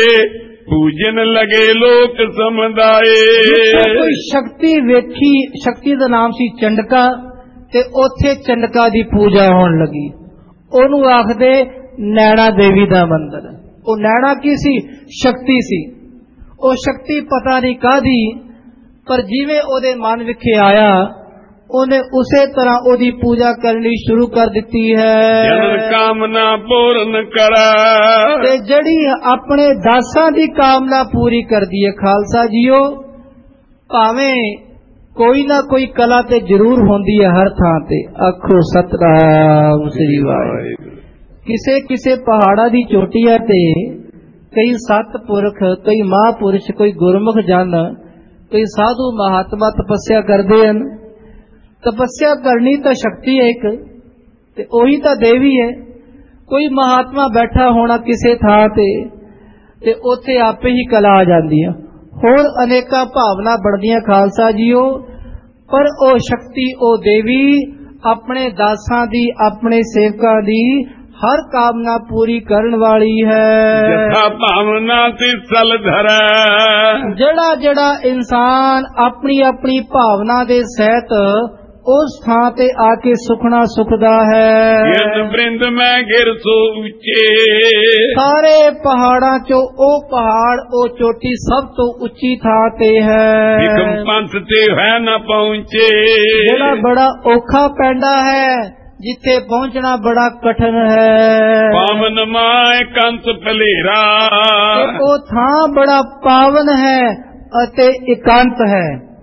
ਪੂਜਨ ਲਗੇ ਲੋਕ ਸਮੁਦਾਏ। ਕੋਈ ਸ਼ਕਤੀ ਵੇਖੀ, ਸ਼ਕਤੀ ਦਾ ਨਾਮ ਸੀ ਚੰਡਕਾ, ਤੇ ਉੱਥੇ ਚੰਡਕਾ ਦੀ ਪੂਜਾ ਹੋਣ ਲੱਗੀ। ਉਹਨੂੰ ਆਖਦੇ ਨੈਣਾ ਦੇਵੀ ਦਾ ਮੰਦਿਰ। ਉਹ ਨੈਣਾ ਕੀ ਸੀ? ਸ਼ਕਤੀ ਸੀ। ਉਹ ਸ਼ਕਤੀ ਪਤਾ ਨਹੀਂ ਕਾਹਦੀ, ਪਰ ਜਿਵੇਂ ਉਹਦੇ ਮਨ ਵਿਖੇ ਆਇਆ ਉਹਨੇ ਉਸੇ ਤਰ੍ਹਾਂ ਉਹਦੀ ਪੂਜਾ ਕਰਨੀ ਸ਼ੁਰੂ ਕਰ ਦਿੱਤੀ ਹੈ। ਜਨ ਕਾਮਨਾ ਪੂਰਨ ਕਰਾ, ਤੇ ਜਿਹੜੀ ਆਪਣੇ ਦਾਸਾਂ ਦੀ ਕਾਮਨਾ ਪੂਰੀ ਕਰਦੀ ਹੈ। ਖਾਲਸਾ ਜੀਓ, ਭਾਵੇਂ ਕੋਈ ਨਾ ਕੋਈ ਕਲਾ ਤੇ ਜ਼ਰੂਰ ਹੁੰਦੀ ਹੈ ਹਰ ਥਾਂ ਤੇ। ਆਖੋ ਸਤਿਨਾਮ ਸ੍ਰੀ ਵਾਹਿਗੁਰੂ। ਕਿਸੇ ਕਿਸੇ ਪਹਾੜਾਂ ਦੀ ਚੋਟੀਆਂ ਤੇ ਕਈ ਸਤਪੁਰਖ, ਕਈ ਮਹਾਂਪੁਰਸ਼, ਕੋਈ ਗੁਰਮੁਖ ਜਨ, ਕਈ ਸਾਧੂ ਮਹਾਤਮਾ ਤਪੱਸਿਆ ਕਰਦੇ ਹਨ। ਤਪੱਸਿਆ ਕਰਨੀ ਤਾਂ ਸ਼ਕਤੀ ਹੈ ਇੱਕ, ਤੇ ਉਹੀ ਤਾਂ ਦੇਵੀ ਹੈ। ਕੋਈ ਮਹਾਤਮਾ ਬੈਠਾ ਹੋਣਾ ਕਿਸੇ ਥਾਂ ਤੇ, ਤੇ ਉੱਥੇ ਆਪੇ ਹੀ ਕਲਾ ਆ ਜਾਂਦੀ ਹੈ। ਹੋਰ ਅਨੇਕਾਂ ਭਾਵਨਾ ਬਣਦੀਆਂ ਖਾਲਸਾ ਜੀਓ, ਪਰ ਉਹ ਸ਼ਕਤੀ, ਉਹ ਦੇਵੀ ਆਪਣੇ ਦਾਸਾਂ ਦੀ, ਆਪਣੇ ਸੇਵਕਾਂ ਦੀ ਹਰ ਕਾਮਨਾ ਪੂਰੀ ਕਰਨ ਵਾਲੀ ਹੈ। ਜਥਾ ਭਾਵਨਾ ਤੇ ਸਲ ਧਰੈ, ਜਿਹੜਾ ਜਿਹੜਾ ਇਨਸਾਨ ਆਪਣੀ ਆਪਣੀ ਭਾਵਨਾ ਦੇ ਸਹਿਤ ਉਸ ਥਾਂ ਤੇ ਆ ਕੇ ਸੁਖਣਾ ਸੁਖਦਾ ਹੈ। ਗਿਰਦ ਬ੍ਰਿੰਦ ਮੈਂ ਗਿਰ ਸੋ ਉੱਚੇ, ਸਾਰੇ ਪਹਾੜਾਂ ਚੋਂ ਉਹ ਪਹਾੜ, ਉਹ ਚੋਟੀ ਸਭ ਤੋਂ ਉੱਚੀ ਥਾਂ ਤੇ ਹੈ। ਵਿਕਮ ਪੰਥ ਤੇ ਹੈ ਨਾ ਪਹੁੰਚੇ, ਜਿਹੜਾ ਬੜਾ ਔਖਾ ਪੈਂਦਾ ਹੈ, ਜਿੱਥੇ ਪਹੁੰਚਣਾ ਬੜਾ ਕਠਿਨ ਹੈ। ਪਾਵਨ ਮਾਏ ਕੰਤ ਭਲੇਰਾ, ਉਹ ਥਾਂ ਬੜਾ ਪਾਵਨ ਹੈ ਅਤੇ ਇਕਾਂਤ ਹੈ।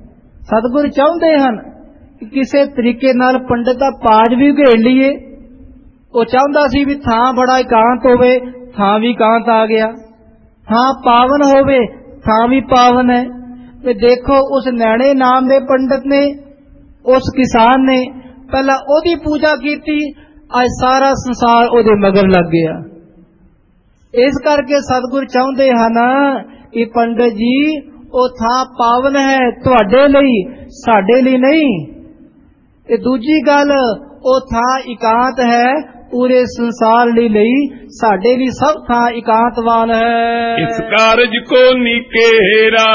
ਸਤਿਗੁਰ ਚਾਹੁੰਦੇ ਹਨ ਕਿ ਕਿਸੇ ਤਰੀਕੇ ਨਾਲ ਪੰਡਤ ਦਾ ਪਾਜ ਵੀ ਘੇੜ ਲਈਏ। ਉਹ ਚਾਹੁੰਦਾ ਸੀ ਵੀ ਥਾਂ ਬੜਾ ਇਕਾਂਤ ਹੋਵੇ, ਥਾਂ ਵੀ ਇਕਾਂਤ ਆ ਗਿਆ। ਥਾਂ ਪਾਵਨ ਹੋਵੇ, ਥਾਂ ਵੀ ਪਾਵਨ ਹੈ। ਤੇ ਦੇਖੋ ਉਸ ਨੈਣੇ ਨਾਮ ਦੇ ਪੰਡਤ ਨੇ, ਉਸ ਕਿਸਾਨ ਨੇ ਪਹਿਲਾਂ ਉਹਦੀ ਪੂਜਾ ਕੀਤੀ, ਅੱਜ ਸਾਰਾ ਸੰਸਾਰ ਉਹਦੇ ਮਗਰ ਲੱਗ ਗਿਆ। ਇਸ ਕਰਕੇ ਸਤਿਗੁਰ ਚਾਹੁੰਦੇ ਹਨ ਕਿ ਪੰਡਤ ਜੀ ਉਹ ਥਾਂ ਪਾਵਨ ਹੈ ਤੁਹਾਡੇ ਲਈ, ਸਾਡੇ ਲਈ ਨਹੀਂ। ਤੇ ਦੂਜੀ ਗੱਲ, ਉਹ ਥਾਂ ਇਕਾਂਤ ਹੈ ਪੂਰੇ ਸੰਸਾਰ ਲਈ ਲਈ, ਸਾਡੇ ਲਈ ਸਭ ਥਾਂ ਇਕਾਂਤਵਾਨ ਹੈ। ਇਸ ਕਾਰਜ ਕੋ ਨੀਕੇ ਹੀਰਾ,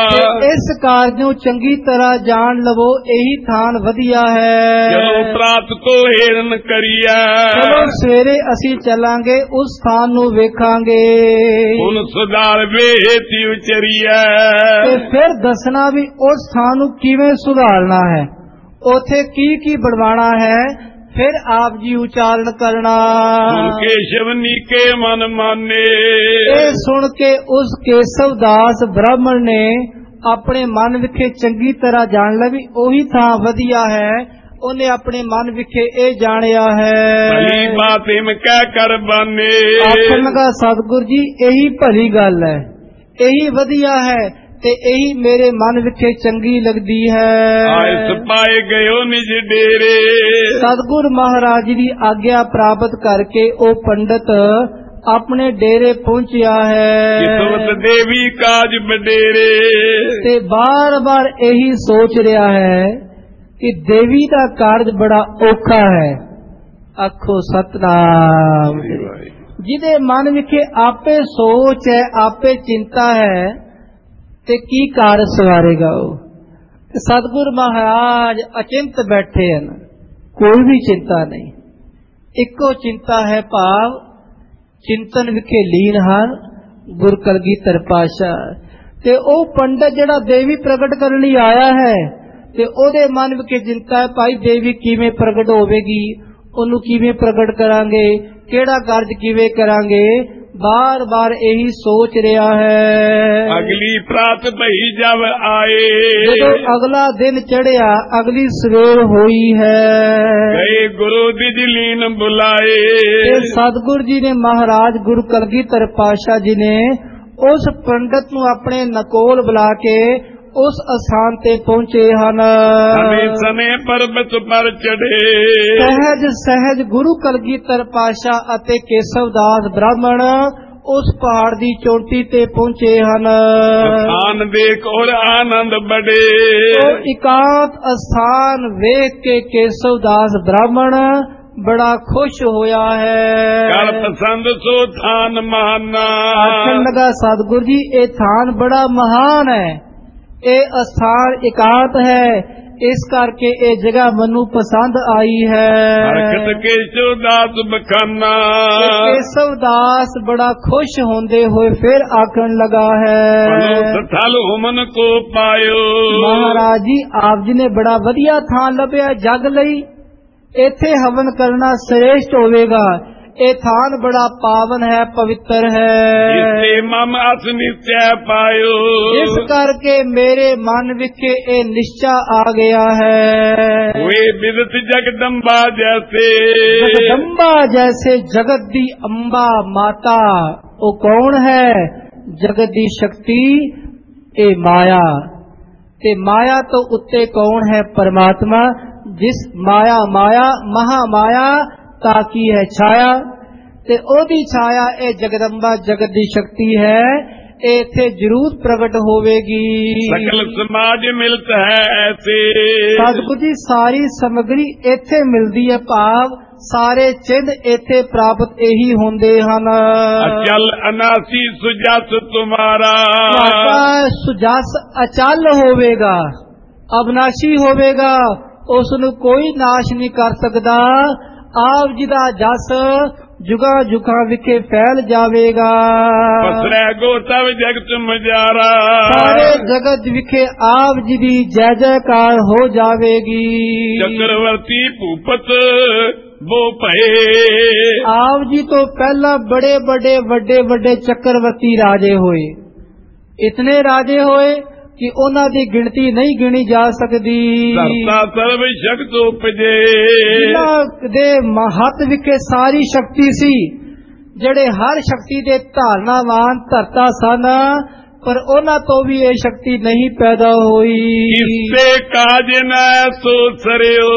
ਇਸ ਕਾਰਜ ਨੂੰ ਚੰਗੀ ਤਰ੍ਹਾਂ ਜਾਣ ਲਵੋ, ਇਹੀ ਥਾਨ ਵਧੀਆ ਹੈ। ਜਦੋਂ ਪ੍ਰਾਤ ਕੋ ਹੀਰਨ ਕਰੀਐ, ਚਲੋ ਸਵੇਰੇ ਅਸੀਂ ਚੱਲਾਂਗੇ, ਉਸ ਥਾਨ ਨੂੰ ਵੇਖਾਂਗੇ। ਹੁਣ ਸੁਧਾਰ ਵੇਤੀ ਉਚਰੀਐ, ਤੇ ਫਿਰ ਦੱਸਣਾ ਵੀ ਉਸ ਥਾਨ ਨੂੰ ਕਿਵੇਂ ਸੁਧਾਰਨਾ ਹੈ, ਉਥੇ ਕੀ ਕੀ ਬਣਵਾਣਾ ਹੈ, ਫਿਰ ਆਪ ਜੀ ਉਚਾਰਨ ਕਰਨਾ। ਸੁਣ ਕੇਸ਼ਵ ਨੀਕੇ ਮਨ ਮਾਨੇ, ਇਹ ਸੁਣ ਕੇ ਉਸ ਕੇਸ਼ਵ ਦਾਸ ਬ੍ਰਾਹਮਣ ਨੇ ਆਪਣੇ ਮਨ ਵਿਖੇ ਚੰਗੀ ਤਰ੍ਹਾਂ ਜਾਣ ਲਿਆ ਵੀ ਉਹੀ ਥਾਂ ਵਧੀਆ ਹੈ। ਉਹਨੇ ਆਪਣੇ ਮਨ ਵਿਖੇ ਇਹ ਜਾਣਿਆ ਹੈ। ਭਲੀ ਬਾਤ ਇਮ ਕਹਿ ਕਰ ਬਾਨੇ, ਆਖਣ ਲਗਾ ਸਤਿਗੁਰ ਜੀ ਇਹੀ ਭਲੀ ਗੱਲ ਹੈ, ਇਹੀ ਵਧੀਆ ਹੈ ਤੇ ਇਹੀ ਮੇਰੇ ਮਨ ਵਿਖੇ ਚੰਗੀ ਲੱਗਦੀ ਹੈ। ਆਇਸ ਪਾਏ ਗਇਓ ਨਿਜ ਡੇਰੇ, ਸਤਿਗੁਰ ਮਹਾਰਾਜ ਜੀ ਦੀ ਆਗਿਆ ਪ੍ਰਾਪਤ ਕਰਕੇ ਉਹ ਪੰਡਤ ਆਪਣੇ ਡੇਰੇ ਪਹੁੰਚਿਆ ਹੈ। ਕਿਸਮਤ ਦੇਵੀ ਕਾਜ ਬਡੇਰੇ, ਤੇ ਬਾਰ-ਬਾਰ ਇਹੀ ਸੋਚ ਰਿਹਾ ਹੈ ਕਿ ਦੇਵੀ ਦਾ ਕਾਰਜ ਬੜਾ ਔਖਾ ਹੈ। ਆਖੋ ਸਤਨਾਮ। ਜਿਹਦੇ ਮਨ ਵਿਖੇ ਆਪੇ ਸੋਚ ਹੈ, ਆਪੇ ਚਿੰਤਾ ਹੈ, ਤੇ ਕੀ ਕਾਰਜ ਸਵਾਰੇਗਾ ਉਹ। ਸਤਿਗੁਰ ਮਹਾਰਾਜ ਅਚਿੰਤ ਬੈਠੇ ਹਨ, ਕੋਈ ਵੀ ਚਿੰਤਾ ਨਹੀਂ, ਇੱਕੋ ਚਿੰਤਾ ਹੈ, ਭਾਵ ਚਿੰਤਨ ਵਿਖੇ ਲੀਨ ਹਨ ਗੁਰ ਕਲਗੀਧਰ ਪਾਤਸ਼ਾਹ। ਤੇ ਉਹ ਪੰਡਤ ਜਿਹੜਾ ਦੇਵੀ ਪ੍ਰਗਟ ਕਰਨ ਲਈ ਆਇਆ ਹੈ, ਤੇ ਉਹਦੇ ਮਨ ਵਿਖੇ ਚਿੰਤਾ ਹੈ, ਭਾਈ ਦੇਵੀ ਕਿਵੇਂ ਪ੍ਰਗਟ ਹੋਵੇਗੀ, ਉਹਨੂੰ ਕਿਵੇਂ ਪ੍ਰਗਟ ਕਰਾਂਗੇ, ਕਿਹੜਾ ਕਾਰਜ ਕਿਵੇਂ ਕਰਾਂਗੇ, ਬਾਰ ਬਾਰ ਇਹੀ ਸੋਚ ਰਿਹਾ ਹੈ। ਅਗਲੀ ਪ੍ਰਾਤ ਭਈ ਜਬ ਆਏ, ਜਦੋਂ ਅਗਲਾ ਦਿਨ ਚੜਿਆ, ਅਗਲੀ ਸਵੇਰ ਹੋਈ ਹੈ, ਗਏ ਗੁਰੂ ਦਿਜਲੀਨ ਬੁਲਾਏ। ਤੇ ਸਤਿਗੁਰ ਜੀ ਨੇ, ਮਹਾਰਾਜ ਗੁਰੂ ਕਲਗੀਧਰ ਪਾਤਸ਼ਾਹ ਜੀ ਨੇ ਉਸ ਪੰਡਤ ਨੂੰ ਆਪਣੇ ਨਕੋਲ ਬੁਲਾ ਕੇ ਉਸ ਅਸਥਾਨ ਤੇ ਪਹੁੰਚੇ ਹਨ। ਸਮੇਂ ਸਮੇਂ ਪਰਬਤ ਪਰ ਚੜੇ, ਸਹਿਜ ਸਹਿਜ ਗੁਰੂ ਕਲਗੀਧਰ ਪਾਤਸ਼ਾਹ ਅਤੇ ਕੇਸ਼ਵ ਦਾਸ ਬ੍ਰਾਹਮਣ ਉਸ ਪਹਾੜ ਦੀ ਚੋਟੀ ਤੇ ਪਹੁੰਚੇ ਹਨ। ਸਥਾਨ ਦੇਖ ਔਰ ਆਨੰਦ ਬੜੇ, ਉਹ ਇਕਾਂਤ ਅਸਥਾਨ ਵੇਖ ਕੇ ਕੇਸ਼ਵ ਦਾਸ ਬ੍ਰਾਹਮਣ ਬੜਾ ਖੁਸ਼ ਹੋਇਆ ਹੈ। ਕਰ ਪਸੰਦ ਸੋ ਥਾਨ ਮਹਾਨਾ, ਆਖਣ ਲਗਾ ਸਤਿਗੁਰ ਜੀ ਇਹ ਥਾਨ ਬੜਾ ਮਹਾਨ ਹੈ, ਇਹ ਅਸਥਾਨ ਇਕਾਂਤ ਹੈ, ਇਸ ਕਰਕੇ ਇਹ ਜਗ੍ਹਾ ਮੈਨੂੰ ਪਸੰਦ ਆਈ ਹੈ। ਹਰਕਤ ਕੇਸ਼ਵ ਦਾਸ ਬਖਾਨਾ, ਕੇਸ਼ਵ ਦਾਸ ਬੜਾ ਖੁਸ਼ ਹੁੰਦੇ ਹੋਏ ਫਿਰ ਆਖਣ ਲਗਾ ਹੈ, ਸਥਲ ਹੁਮਨ ਕੋ ਪਾਇਓ। ਮਹਾਰਾਜ ਜੀ ਆਪ ਜੀ ਨੇ ਬੜਾ ਵਧੀਆ ਥਾਂ ਲੱਭਿਆ ਜਗ ਲਈ, ਇੱਥੇ ਹਵਨ ਕਰਨਾ ਸ੍ਰੇਸ਼ਟ ਹੋਵੇਗਾ। ਇਹ ਥਾਨ ਬੜਾ ਪਾਵਨ ਹੈ, ਪਵਿੱਤਰ ਹੈ। ਇਸੇ ਮਮ ਅਸ ਨਿਸ਼ਚੈ ਪਾਇਓ, ਇਸ ਕਰਕੇ ਮੇਰੇ ਮਨ ਵਿਖੇ ਇਹ ਨਿਸ਼ਚਾ ਆ ਗਿਆ ਹੈ। ਹੋਏ ਬਿਦਤ ਜਗਦੰਬਾ ਜੈਸੇ, ਜਗਦੰਬਾ ਜੈਸੇ ਜਗਤ ਦੀ ਅੰਬਾ ਮਾਤਾ। ਉਹ ਕੌਣ ਹੈ? ਜਗਤ ਦੀ ਸ਼ਕਤੀ, ਇਹ ਮਾਇਆ। ਤੇ ਮਾਇਆ ਤੋਂ ਉੱਤੇ ਕੌਣ ਹੈ? ਪਰਮਾਤਮਾ। ਜਿਸ ਮਾਇਆ ਮਾਇਆ ਮਹਾ ਮਾਇਆ ਤਾਕੀ ਹੈ ਛਾਇਆ, ਤੇ ਉਹਦੀ ਛਾਇਆ ਇਹ ਜਗਦੰਬਾ ਜਗਤ ਦੀ ਸ਼ਕਤੀ ਹੈ, ਇਹ ਇੱਥੇ ਜ਼ਰੂਰ ਪ੍ਰਗਟ ਹੋਵੇਗੀ। ਸਕਲ ਸਮਾਜ ਮਿਲਤ ਹੈ ਐਸੇ, ਸਤਿਗੁਰ ਜੀ ਸਾਰੀ ਸਮਗਰੀ ਇੱਥੇ ਮਿਲਦੀ ਹੈ, ਭਾਵ ਸਾਰੇ ਚਿੰਨ੍ਹ ਇੱਥੇ ਪ੍ਰਾਪਤ ਇਹੀ ਹੁੰਦੇ ਹਨ। ਅਚਲ ਅਨਾਸੀ ਸੁਜਸ ਤੁਮਾਰਾ, ਤੁਹਾਡਾ ਸੁਜਸ ਅਚਲ ਹੋਵੇਗਾ, ਅਬਨਾਸ਼ੀ ਹੋਵੇਗਾ, ਉਸ ਨੂੰ ਕੋਈ ਨਾਸ਼ ਨਹੀਂ ਕਰ ਸਕਦਾ। ਆਪ ਜੀ ਦਾ ਜਸ ਜੁਗਾ ਜੁਗਾ ਵਿਖੇ ਫੈਲ ਜਾਵੇਗਾ। ਪਸਰੈ ਗੋਤਵ ਜਗਤ ਮਜਾਰਾ, ਸਾਰੇ ਜਗਤ ਵਿਖੇ ਆਪ ਜੀ ਦੀ ਜੈ ਜੈਕਾਰ ਹੋ ਜਾਵੇਗੀ। ਚੱਕਰਵਰਤੀ ਭੂਪਤ ਬੋ ਭਏ, ਆਪ ਜੀ ਤੋਂ ਪਹਿਲਾਂ ਬੜੇ ਬੜੇ ਵੱਡੇ ਵੱਡੇ ਚੱਕਰਵਰਤੀ ਰਾਜੇ ਹੋਏ, ਇਤਨੇ ਰਾਜੇ ਹੋਏ, कि उन्हां दी गिणती नहीं गिणी जा सकदी। धरता सर्व शक्त उपजे, जिन्हां दे महत विखे सारी शक्ति सी, ਜਿਹੜੇ हर शक्ति दे धारनावान धरता सन, पर उन्हां तो भी ये शक्ति नहीं पैदा हुई। इससे काज न सो सरियो,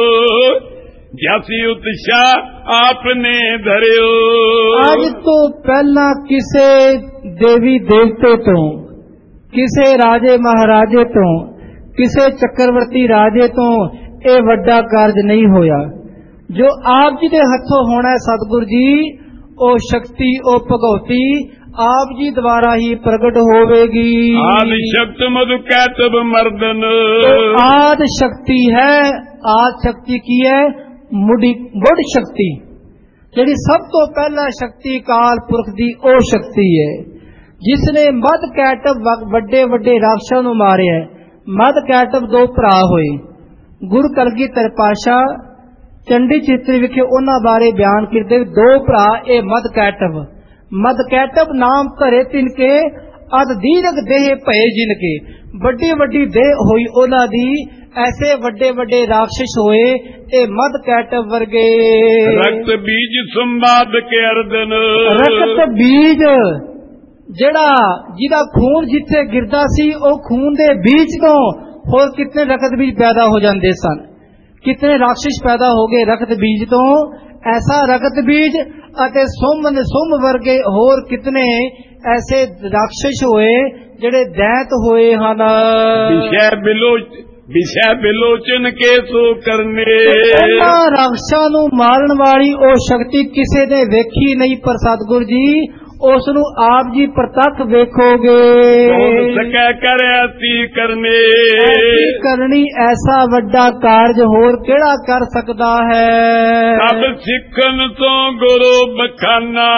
जैसी उत्साह आपने धरियो। आज तो पहला किसे देवी देवते तो, किसे राजे महाराजे तो, किसे चक्रवर्ती राजे तो ये वड्डा कार्ज नहीं होया। जो आप जी दे हथों होना है सतगुरु जी, ओ शक्ति ओ भगवती आप जी द्वारा ही प्रकट होवेगी। आदि शक्ति मधु कैतव मर्दन, तो आद शक्ति है, आद शक्ति की है मुड़ी मुड़ शक्ति, जिहड़ी सब तो पहला शक्ति काल पुरख दी ओ शक्ति है, जिसने मद कैटव वड्डे वड्डे राक्षसां नूं मारे है। मद कैटव दो भरा होए, गुरु कलगीधर पातशाह चंडी चित्र विखे उन्हां बारे बयान करते, दो भरा ए मद कैटव, मद कैटव नाम धरे तिनके, अद दीर्घ देह भय जिनके। वड्डी वड्डी देह होई उन्हां दी, ऐसे वड्डे वड्डे राक्षस होए ए मद कैटव वर्गे। रक्त बीज संवाद के अर्दन, रक्त बीज जेड़ा जिदा खून जिथे गिरदा सी, ओ खून दे बीज तो होर कितने रक्त बीज पैदा हो जाते सन, कितने राक्षस पैदा हो गए रक्त बीज तो। ऐसा रक्त बीज अते सुम सुम वर्गे होर कितने ऐसे राक्षस होए जेड़े दैत होए हन। विषय बिलोच विषय बिलोचन के सो करने, राक्षसां नूं मारन वाली ओ शक्ति किसे ने वेखी नहीं, पर सतगुरु जी उस नूं आप जी प्रत्यक्ष वेखोगे। सकै कर ऐसी करने, ऐसी करनी ऐसा वड्डा कार्य होर केड़ा कर सकदा है। सब सिखन तो गुरु बखाना,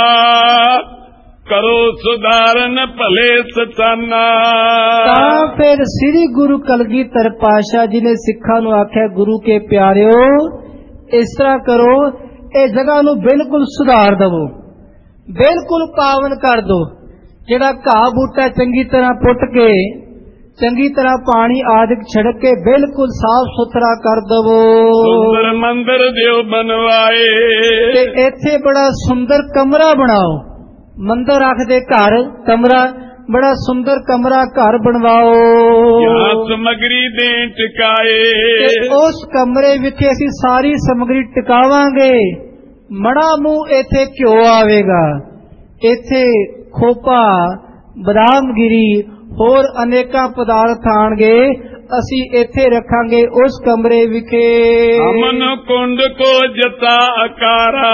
करो सुधारन भले सताना। तां फिर श्री गुरु कलगीधर पातशाह जी ने सिखां नूं आख्या, गुरु के प्यारिओ इस तरह करो, ए जगह नूं बिल्कुल सुधार दवो, बिल्कुल पावन कर दो। जेड़ा घाह बूटा चंगी तरह पुट के, चंगी तरह पानी आदि छिड़क के बिल्कुल साफ सुथरा कर दवो। सुंदर मंदिर देव बनवाए, ते इत्थे बड़ा सुंदर कमरा बनाओ। मंदिर आखदे घर, कमरा बड़ा सुंदर कमरा घर बनवाओ। यहाँ समग्री दे टिकाए, उस कमरे विच असीं सारी समग्री टिकावांगे। मड़ा मूह इथे घ्यो आवेगा, इथे खोपा बदामगिरी होर अनेका पदार्थ आणगे, असी इथे रखांगे उस कमरे विखे। अमन कुंड को जता अकारा,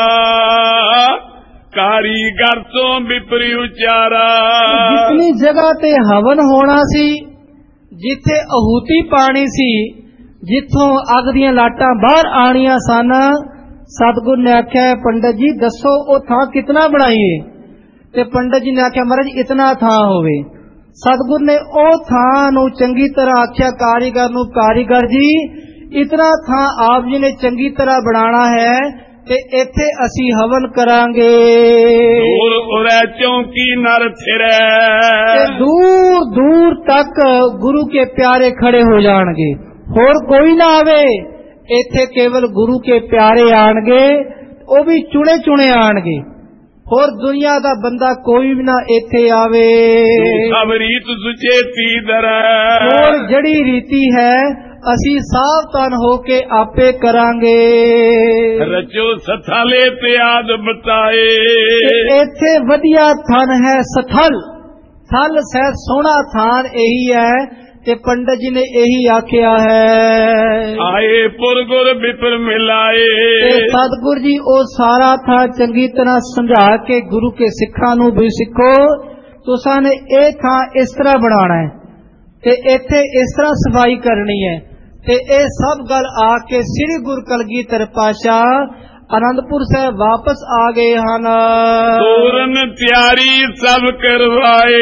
कारीगर तो विपरी उचारा। जितनी जगह ते हवन होना सी, जिथे आहूति पानी सी, जिथों अग दियां लाटां बाहर आनियां सन, सतगुरु ने आख्या पंडित जी दसो ओ थां कितना बनाईए। ते पंडित जी ने आख्या महाराज इतना थां होवे। सतगुरु ने ओ थां नूं चंगी तरह आख्या कारीगर नूं, कारीगर जी इतना थां आप जी ने चंगी तरह बनाना है, ते इथे असी हवन करांगे। दूर उरै चौकी नर फिरै, दूर दूर तक गुरु के प्यारे खड़े हो जाणगे, होर कोई ना आवे। इथे केवल गुरु के प्यारे आणगे, वो भी चुने चुने आणगे, होर दुनिया दा बंदा कोई भी ना इथे आवे। सब रीत सुचेती दरै, होर जड़ी रीति है असी सावधान होके आपे करांगे। रचो सथाले ते आद बताए, इथे वधिया थन है सथल, थल सह सोहना थान यही है, ते पंडित जी ने यही आख्या है। आए पुरगुर विपर मिलाए, सतगुरु जी ओ सारा था चंगी तरह समझा के गुरु के सिखां नूं भी सिखो, तुसां ने ए थां इस तरह बनाना है, ते इथे इस तरह सफाई करनी है। ते ए सब गल आके श्री गुरु कलगीधर पातशाह आनंदपुर साहिब वापस आ गए हन। तोरन त्यारी सब करवाए,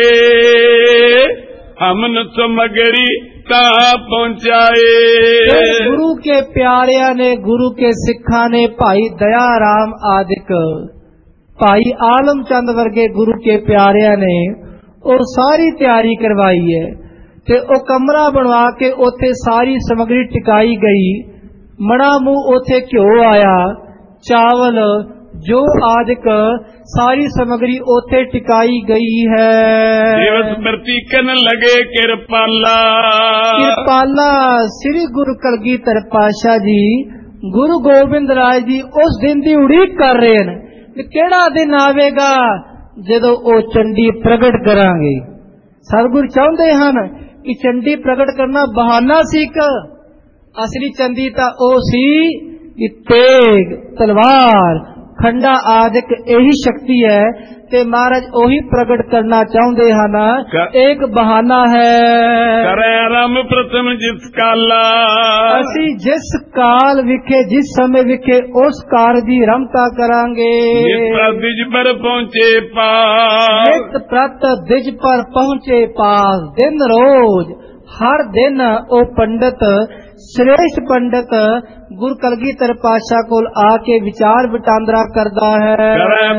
हमन समगरी कहाँ पहुँचाए। गुरु के प्यारिया ने, गुरु के सिखा ने, भाई दया राम आदिक, भाई आलम चंद वर्गे गुरु के प्यारिया ने ਉਹ ਸਾਰੀ ਤਿਆਰੀ ਕਰਵਾਈ ਹੈ ਤੇ ਉਹ ਕਮਰਾ ਬਣਵਾ ਕੇ ਉੱਥੇ ਸਾਰੀ ਸਮਗਰੀ ਟਿਕਾਈ ਗਈ। ਮੜਾ ਮੂੰਹ ਉੱਥੇ ਘਿਓ ਆਇਆ, ਚਾਵਲ ਜੋ ਆਦਿਕ ਸਾਰੀ ਸਮਗਰੀ ਉੱਥੇ ਟਿਕਾਈ ਗਈ ਹੈ। ਦਿਵਸ ਪ੍ਰਤੀਕਨ ਲਗੇ ਕਿਰਪਾਲਾ ਕਿਰਪਾਲਾ ਸ੍ਰੀ ਗੁਰੂ ਕਲਗੀਧਰ ਪਾਤਸ਼ਾਹ ਜੀ ਗੁਰੂ ਗੋਬਿੰਦ ਰਾਏ ਜੀ ਉਸ ਦਿਨ ਦੀ ਉਡੀਕ ਕਰ ਰਹੇ ਨੇ ਕਿ ਕਿਹੜਾ ਦਿਨ ਆਵੇਗਾ ਜਦੋਂ ਉਹ ਚੰਡੀ ਪ੍ਰਗਟ ਕਰਾਂਗੇ। ਸਤਿਗੁਰ ਚਾਹੁੰਦੇ ਹਨ ਕਿ ਚੰਡੀ ਪ੍ਰਗਟ ਕਰਨਾ ਬਹਾਨਾ ਸੀ, ਇੱਕ ਅਸਲੀ ਚੰਡੀ ਤਾਂ ਉਹ ਸੀ ਕਿ ਤੇਗ, ਤਲਵਾਰ, ਖੰਡਾ ਆਦਿਕ ਇਹੀ ਸ਼ਕਤੀ ਹੈ ਤੇ ਮਹਾਰਾਜ ਉਹੀ ਪ੍ਰਗਟ ਕਰਨਾ ਚਾਹੁੰਦੇ ਹਨ। ਇੱਕ ਬਹਾਨਾ ਹੈ ਕਰੇ ਰਮ ਪ੍ਰਥਮ ਜਿਸ ਕਾਲਾ, ਅਸੀਂ ਜਿਸ ਕਾਲ ਵਿਖੇ ਜਿਸ ਸਮੇਂ ਵਿਖੇ ਉਸ ਕਾਰਜ ਦੀ ਰਮਤਾ ਕਰਾਂਗੇ। ਨਿਤ ਦਿਜ ਪਰ ਪਹੁੰਚੇ ਪਾਸ, ਨਿਤ ਪ੍ਰਤ ਦਿਜ ਪਰ ਪਹੁੰਚੇ ਪਾਸ। ਦਿਨ ਰੋਜ਼ ਹਰ ਦਿਨ ਉਹ ਪੰਡਤ, श्रेष्ठ पंडित गुरु कलगीधर पातशाह कोल आके विचार विटांदरा करदा है।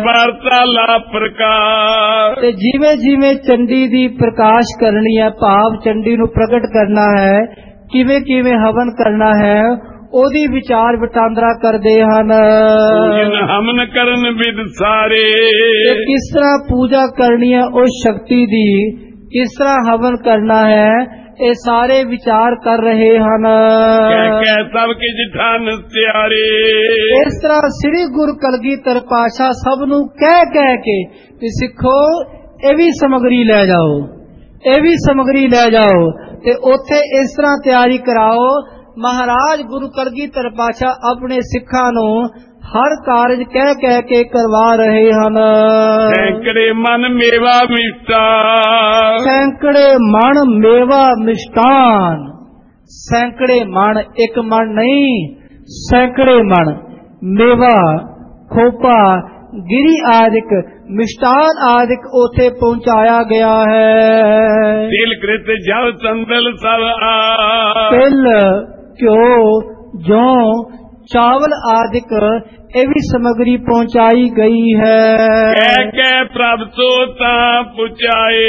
ते जिवें जिवें चंडी दी प्रकाश करनी है, भाव चंडी नू प्रगट करना है, किवें किवें हवन करना है, ओदी विचार विटांदरा करदे हन। हवन करन विद सारे, किस तरह पूजा करनी है उस शक्ति दी, किस तरह हवन करना है, ਇਹ ਸਾਰੇ ਵਿਚਾਰ ਕਰ ਰਹੇ ਹਨ। ਕਹਿ ਕਹਿ ਸਭ ਕੀ ਜਠਾਨ ਸਿਆਰੇ, ਇਸ ਤਰ੍ਹਾਂ ਸ੍ਰੀ ਗੁਰੂ ਕਲਗੀਧਰ ਪਾਤਸ਼ਾਹ ਸਭ ਨੂੰ ਕਹਿ ਕਹਿ ਕੇ ਵੀ ਸਿੱਖੋ ਇਹ ਵੀ ਸਮਗਰੀ ਲੈ ਜਾਓ, ਇਹ ਵੀ ਸਮਗਰੀ ਲੈ ਜਾਓ ਤੇ ਉੱਥੇ ਇਸ ਤਰ੍ਹਾਂ ਤਿਆਰੀ ਕਰਾਓ। ਮਹਾਰਾਜ ਗੁਰੂ ਕਲਗੀਧਰ ਪਾਤਸ਼ਾਹ ਆਪਣੇ ਸਿੱਖਾਂ ਨੂੰ ਹਰ ਕਾਰਜ ਕਹਿ ਕਹਿ ਕੇ ਕਰਵਾ ਰਹੇ ਹਨ। ਸੈਂਕੜੇ ਮਨ ਮੇਵਾ ਮਿਸ਼ਟਾਨ, ਸੈਂਕੜੇ ਮਨ ਮੇਵਾ ਮਿਸ਼ਟਾਨ। ਸੈਂਕੜੇ ਮਨ, ਇੱਕ ਮਨ ਨਹੀਂ, ਸੈਂਕੜੇ ਮਨ ਮੇਵਾ, ਖੋਪਾ, ਗਿਰੀ ਆਦਿਕ, ਮਿਸ਼ਟਾਨ ਆਦਿਕ ਉਥੇ ਪਹੁੰਚਾਇਆ ਗਿਆ ਹੈ। ਤਿਲ ਕ੍ਰਿਤ ਜਲ ਸੰਦਲ ਸਭ ਆ, ਤਿਲ, ਘਿਓ, ਜੌਂ, ਚਾਵਲ ਆਦਿਕ ਇਹ ਵੀ ਸਮਗਰੀ ਪਹੁੰਚਾਈ ਗਈ ਹੈ। ਕਹਿ ਕਹਿ ਪ੍ਰਭ ਸੋ ਤਾਂ ਪੁਚਾਏ,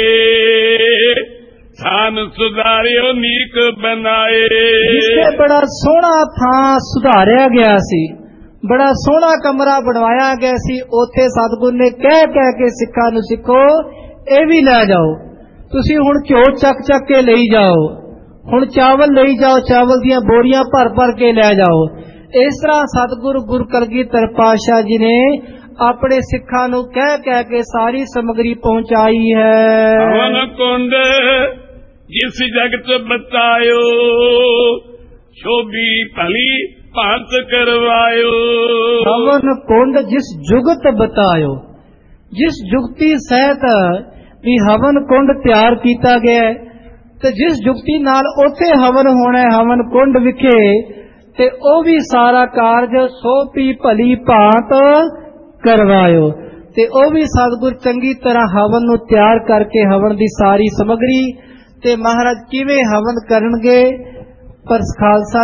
ਥਾਨ ਸੁਧਾਰਿਓ ਨੀਕ ਬਣਾਏ। ਜਿੱਥੇ ਬੜਾ ਸੋਹਣਾ ਥਾਂ ਸੁਧਾਰਿਆ ਗਿਆ ਸੀ, ਬੜਾ ਸੋਹਣਾ ਕਮਰਾ ਬਣਵਾਇਆ ਗਿਆ ਸੀ, ਉੱਥੇ ਸਤਿਗੁਰ ਨੇ ਕਹਿ ਕਹਿ ਕੇ ਸਿੱਖਾਂ ਨੂੰ ਸਿੱਖੋ ਇਹ ਵੀ ਲੈ ਜਾਓ। ਤੁਸੀਂ ਹੁਣ ਘਿਓ ਚੱਕ ਚੱਕ ਕੇ ਲਈ ਜਾਓ, ਹੁਣ ਚਾਵਲ ਲਈ ਜਾਓ, ਚਾਵਲ ਦੀਆਂ ਬੋਰੀਆਂ ਭਰ ਭਰ ਕੇ ਲੈ ਜਾਓ। ਇਸ ਤਰ੍ਹਾਂ ਸਤਿਗੁਰੂ ਗੁਰੂ ਕਲਗੀਧਰ ਪਾਤਸ਼ਾਹ ਜੀ ਨੇ ਆਪਣੇ ਸਿੱਖਾਂ ਨੂੰ ਕਹਿ ਕਹਿ ਕੇ ਸਾਰੀ ਸਮਗਰੀ ਪਹੁੰਚਾਈ ਹੈ। ਹਵਨ ਕੁੰਡ ਜਿਸ ਜਗਤ ਬਤਾਇਓ, ਸ਼ੋਭੀ ਭਲੀ ਭਾਂਤ ਕਰਵਾਇਓ। ਹਵਨ ਕੁੰਡ ਜਿਸ ਜੁਗਤ ਬਤਾਇਓ, ਜਿਸ ਜੁਗਤੀ ਸਹਿਤ ਵੀ ਹਵਨ ਕੁੰਡ ਤਿਆਰ ਕੀਤਾ ਗਿਆ ਤੇ ਜਿਸ ਜੁਗਤੀ ਨਾਲ ਉੱਥੇ ਹਵਨ ਹੋਣਾ, ਹਵਨ ਕੁੰਡ ਵਿਖੇ, ਤੇ ਉਹ ਵੀ ਸਾਰਾ ਕਾਰਜ ਸੋਭੀ ਭਲੀ ਭਾਂਤ ਕਰਵਾਇਓ। ਤੇ ਉਹ ਵੀ ਸਤਿਗੁਰ ਚੰਗੀ ਤਰ੍ਹਾਂ ਹਵਨ ਨੂੰ ਤਿਆਰ ਕਰਕੇ ਹਵਨ ਦੀ ਸਾਰੀ ਸਮਗਰੀ ਤੇ ਮਹਾਰਾਜ ਕਿਵੇਂ ਹਵਨ ਕਰਨਗੇ ਪਰ ਖਾਲਸਾ